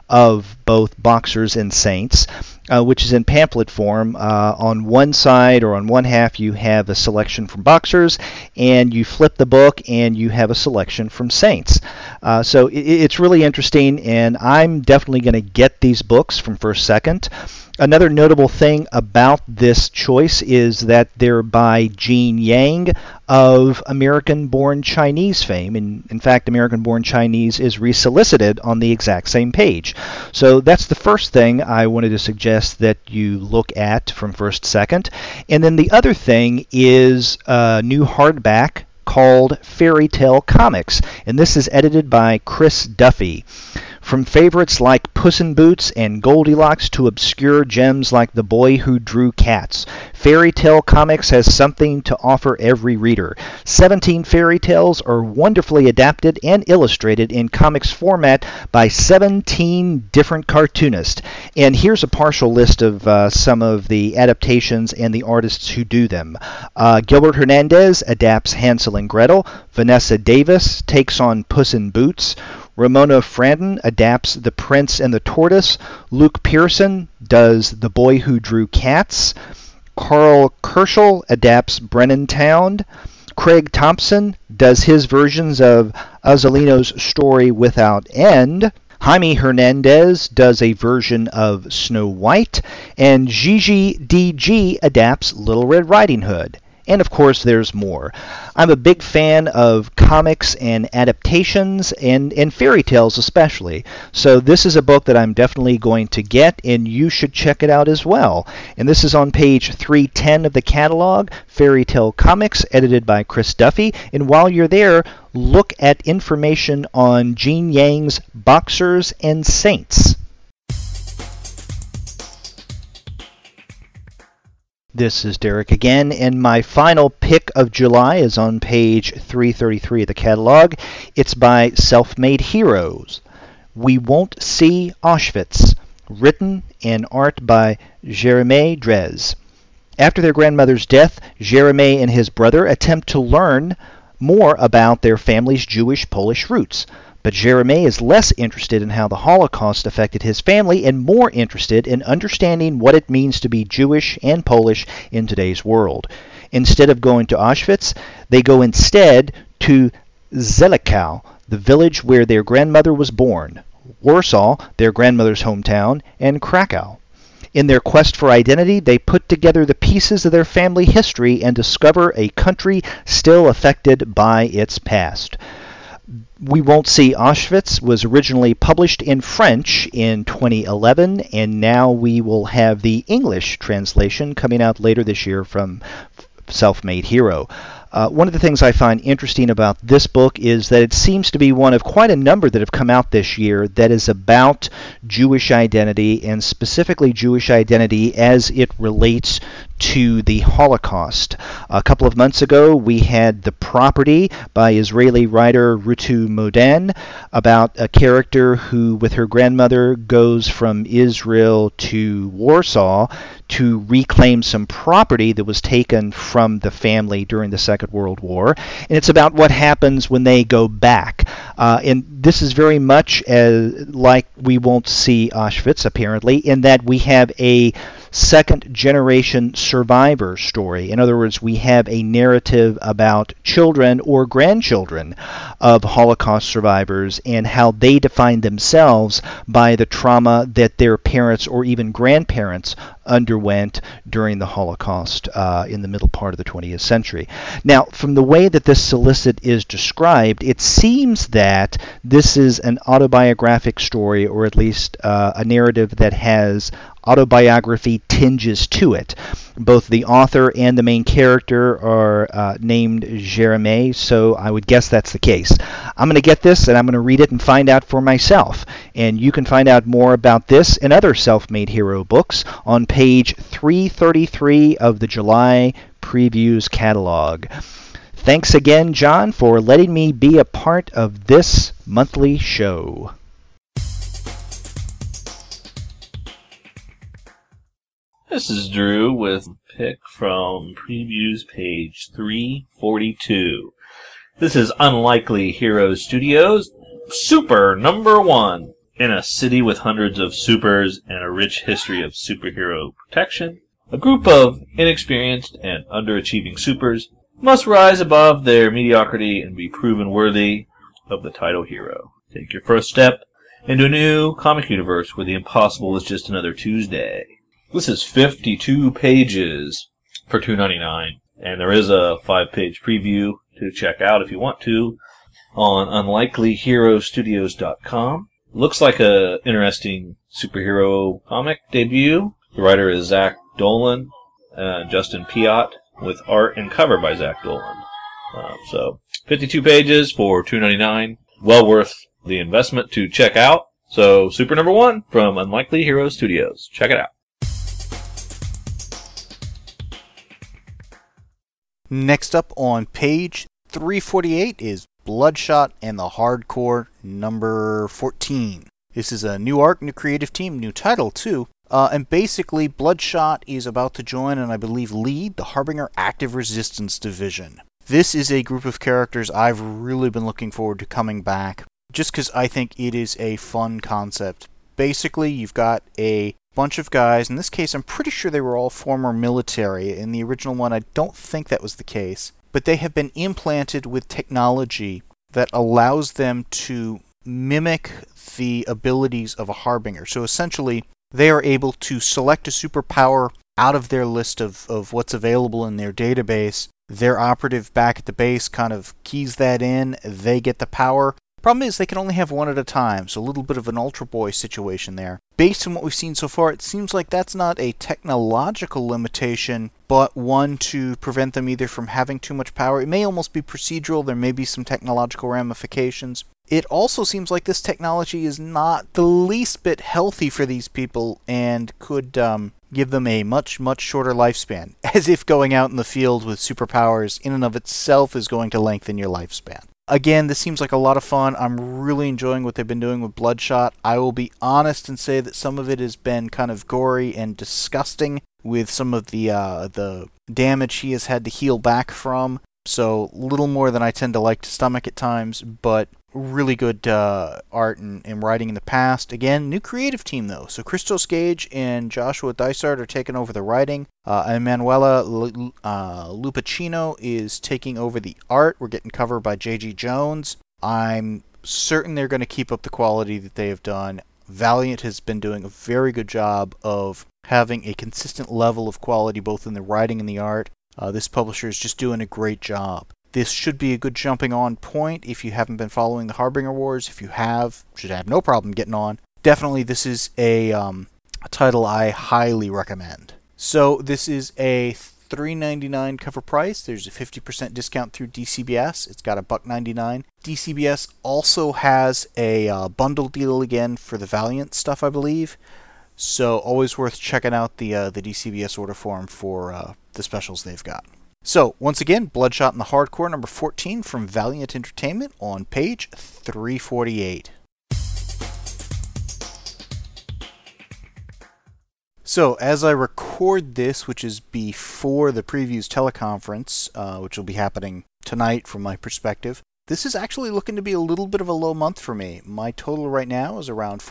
S3: of both Boxers and Saints, which is in pamphlet form. On one side or on one half you have a selection from Boxers, and you flip the book and you have a selection from Saints. So it's really interesting, and I'm definitely going to get these books from First Second. Another notable thing about this choice is that they're by Gene Yang of American-Born Chinese fame. And in fact, American-Born Chinese is resolicited on the exact same page. So that's the first thing I wanted to suggest that you look at from First Second. And then the other thing is a new hardback called Fairy Tale Comics, and this is edited by Chris Duffy. From favorites like Puss in Boots and Goldilocks to obscure gems like The Boy Who Drew Cats, Fairy Tale Comics has something to offer every reader. 17 fairy tales are wonderfully adapted and illustrated in comics format by 17 different cartoonists. And here's a partial list of some of the adaptations and the artists who do them. Gilbert Hernandez adapts Hansel and Gretel. Vanessa Davis takes on Puss in Boots. Ramona Frandon adapts The Prince and the Tortoise. Luke Pearson does The Boy Who Drew Cats. Carl Kerschel adapts Brennan Town. Craig Thompson does his versions of Azzolino's Story Without End. Jaime Hernandez does a version of Snow White. And Gigi D.G. adapts Little Red Riding Hood. And of course, there's more. I'm a big fan of comics and adaptations and fairy tales especially. So this is a book that I'm definitely going to get, and you should check it out as well. And this is on page 310 of the catalog, Fairy Tale Comics, edited by Chris Duffy. And while you're there, look at information on Gene Yang's Boxers and Saints. This is Derek again, and my final pick of July is on page 333 of the catalog. It's by Self-Made Heroes. We Won't See Auschwitz, written and art by Jeremy Drez. After their grandmother's death, Jeremy and his brother attempt to learn more about their family's Jewish-Polish roots. But Jeremy is less interested in how the Holocaust affected his family and more interested in understanding what it means to be Jewish and Polish in today's world. Instead of going to Auschwitz, they go instead to Zwickau, the village where their grandmother was born, Warsaw, their grandmother's hometown, and Krakow. In their quest for identity, they put together the pieces of their family history and discover a country still affected by its past. We Won't See Auschwitz was originally published in French in 2011, and now we will have the English translation coming out later this year from Self-Made Hero. One of the things I find interesting about this book is that it seems to be one of quite a number that have come out this year that is about Jewish identity, and specifically Jewish identity as it relates to the Holocaust. A couple of months ago, we had The Property by Israeli writer Rutu Modan, about a character who, with her grandmother, goes from Israel to Warsaw to reclaim some property that was taken from the family during the Second World War. And it's about what happens when they go back. And this is very much like We Won't See Auschwitz, apparently, in that we have a second-generation survivor story. In other words, we have a narrative about children or grandchildren of Holocaust survivors and how they define themselves by the trauma that their parents or even grandparents underwent during the Holocaust in the middle part of the 20th century. Now, from the way that this solicit is described, it seems that this is an autobiographic story, or at least a narrative that has autobiography tinges to it. Both the author and the main character are named Jeremy, so I would guess that's the case. I'm going to get this, and I'm going to read it and find out for myself. And you can find out more about this and other Self-Made Hero books on page 333 of the July Previews catalog. Thanks again, John, for letting me be a part of this monthly show.
S4: This is Drew with a pick from Previews page 342. This is Unlikely Heroes Studios, Super Number 1. In a city with hundreds of supers and a rich history of superhero protection, a group of inexperienced and underachieving supers must rise above their mediocrity and be proven worthy of the title hero. Take your first step into a new comic universe where the impossible is just another Tuesday. This is 52 pages for $2.99, and there is a 5-page preview to check out if you want to on unlikelyherostudios.com. Looks like a interesting superhero comic debut. The writer is Zach Dolan, Justin Piot, with art and cover by Zach Dolan. So, 52 pages for $2.99. Well worth the investment to check out. So, Super Number 1 from Unlikely Hero Studios. Check it out.
S1: Next up on page 348 is Bloodshot and the Hardcore number 14. This is a new arc, new creative team, new title too. And basically, Bloodshot is about to join and I believe lead the Harbinger Active Resistance Division. This is a group of characters I've really been looking forward to coming back, just because I think it is a fun concept. Basically, you've got a bunch of guys. In this case, I'm pretty sure they were all former military. In the original one, I don't think that was the case. But they have been implanted with technology that allows them to mimic the abilities of a Harbinger. So essentially, they are able to select a superpower out of their list of what's available in their database. Their operative back at the base kind of keys that in. They get the power. Problem is, they can only have one at a time, so a little bit of an Ultra Boy situation there. Based on what we've seen so far, it seems like that's not a technological limitation, but one to prevent them either from having too much power. It may almost be procedural, there may be some technological ramifications. It also seems like this technology is not the least bit healthy for these people, and could give them a much, much shorter lifespan. As if going out in the field with superpowers in and of itself is going to lengthen your lifespan. Again, this seems like a lot of fun. I'm really enjoying what they've been doing with Bloodshot. I will be honest and say that some of it has been kind of gory and disgusting with some of the damage he has had to heal back from. So, little more than I tend to like to stomach at times, but really good art and writing in the past. Again, new creative team though. So Christos Gage and Joshua Dysart are taking over the writing. And Manuela Lupacino is taking over the art. We're getting covered by J.G. Jones. I'm certain they're going to keep up the quality that they have done. Valiant has been doing a very good job of having a consistent level of quality both in the writing and the art. This publisher is just doing a great job. This should be a good jumping on point if you haven't been following the Harbinger Wars. If you have, should have no problem getting on. Definitely this is a title I highly recommend. So this is a $3.99 cover price. There's a 50% discount through DCBS. It's got a $1.99. DCBS also has a bundle deal again for the Valiant stuff, I believe. So always worth checking out the DCBS order form for the specials they've got. So, once again, Bloodshot and the Hardcore, number 14 from Valiant Entertainment on page 348. So, as I record this, which is before the previews teleconference, which will be happening tonight from my perspective, this is actually looking to be a little bit of a low month for me. My total right now is around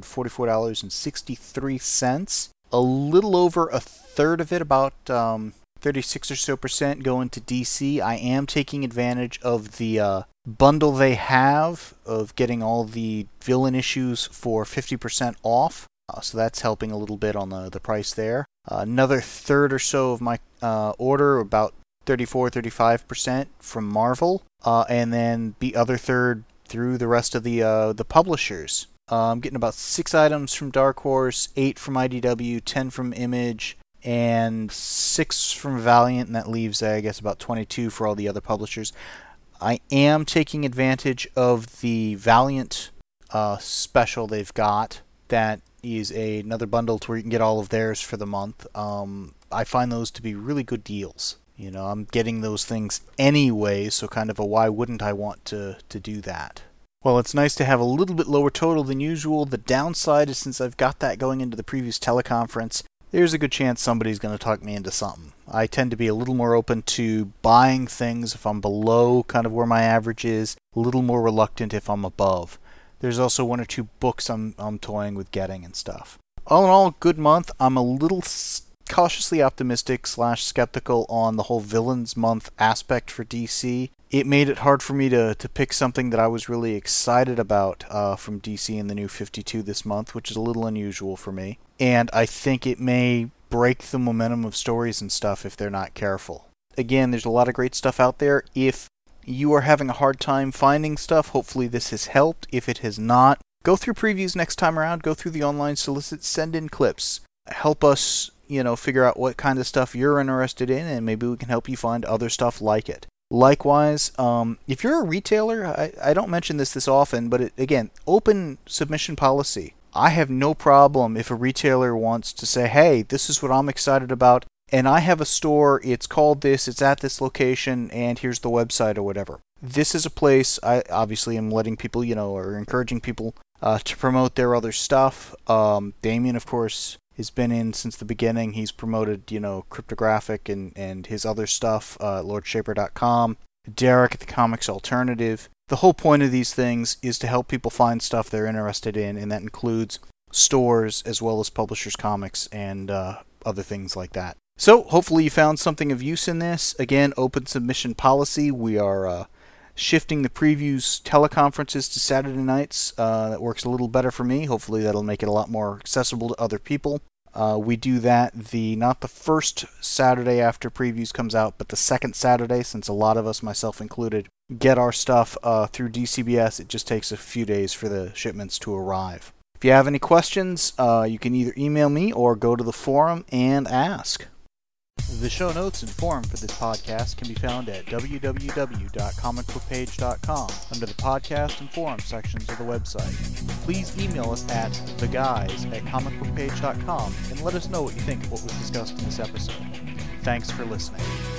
S1: $444.63. A little over a third of it, about 36 or so percent going to DC. I am taking advantage of the bundle they have of getting all the villain issues for 50% off. So that's helping a little bit on the price there. Another third or so of my order, about 34-35% from Marvel. And then the other third through the rest of the publishers. I'm getting about 6 items from Dark Horse, 8 from IDW, 10 from Image, and 6 from Valiant, and that leaves, I guess, about 22 for all the other publishers. I am taking advantage of the Valiant special they've got. That is another bundle to where you can get all of theirs for the month. I find those to be really good deals. You know, I'm getting those things anyway, so kind of a why wouldn't I want to do that? Well, it's nice to have a little bit lower total than usual. The downside is since I've got that going into the previous teleconference, there's a good chance somebody's going to talk me into something. I tend to be a little more open to buying things if I'm below kind of where my average is, a little more reluctant if I'm above. There's also 1 or 2 books I'm toying with getting and stuff. All in all, good month. I'm a little cautiously optimistic / skeptical on the whole Villains Month aspect for DC. It made it hard for me to pick something that I was really excited about from DC in the New 52 this month, which is a little unusual for me. And I think it may break the momentum of stories and stuff if they're not careful. Again, there's a lot of great stuff out there. If you are having a hard time finding stuff, hopefully this has helped. If it has not, go through previews next time around. Go through the online solicits, send in clips. Help us, figure out what kind of stuff you're interested in, and maybe we can help you find other stuff like it. Likewise, if you're a retailer, I don't mention this often, but again, open submission policy. I have no problem if a retailer wants to say, hey, this is what I'm excited about, and I have a store, it's called this, it's at this location, and here's the website or whatever. This is a place, I obviously am letting people, or encouraging people to promote their other stuff. Damien, of course, has been in since the beginning. He's promoted, Cryptographic and his other stuff, LordShaper.com. Derek at the Comics Alternative. The whole point of these things is to help people find stuff they're interested in, and that includes stores as well as publishers' comics and other things like that. So, hopefully you found something of use in this. Again, open submission policy. We are shifting the previews teleconferences to Saturday nights. That works a little better for me. Hopefully that'll make it a lot more accessible to other people. We do that not the first Saturday after previews comes out, but the second Saturday, since a lot of us, myself included, get our stuff through DCBS. It just takes a few days for the shipments to arrive. If you have any questions, you can either email me or go to the forum and ask. The show notes and forum for this podcast can be found at www.comicbookpage.com under the podcast and forum sections of the website. Please email us at theguys@comicbookpage.com and let us know what you think of what was discussed in this episode. Thanks for listening.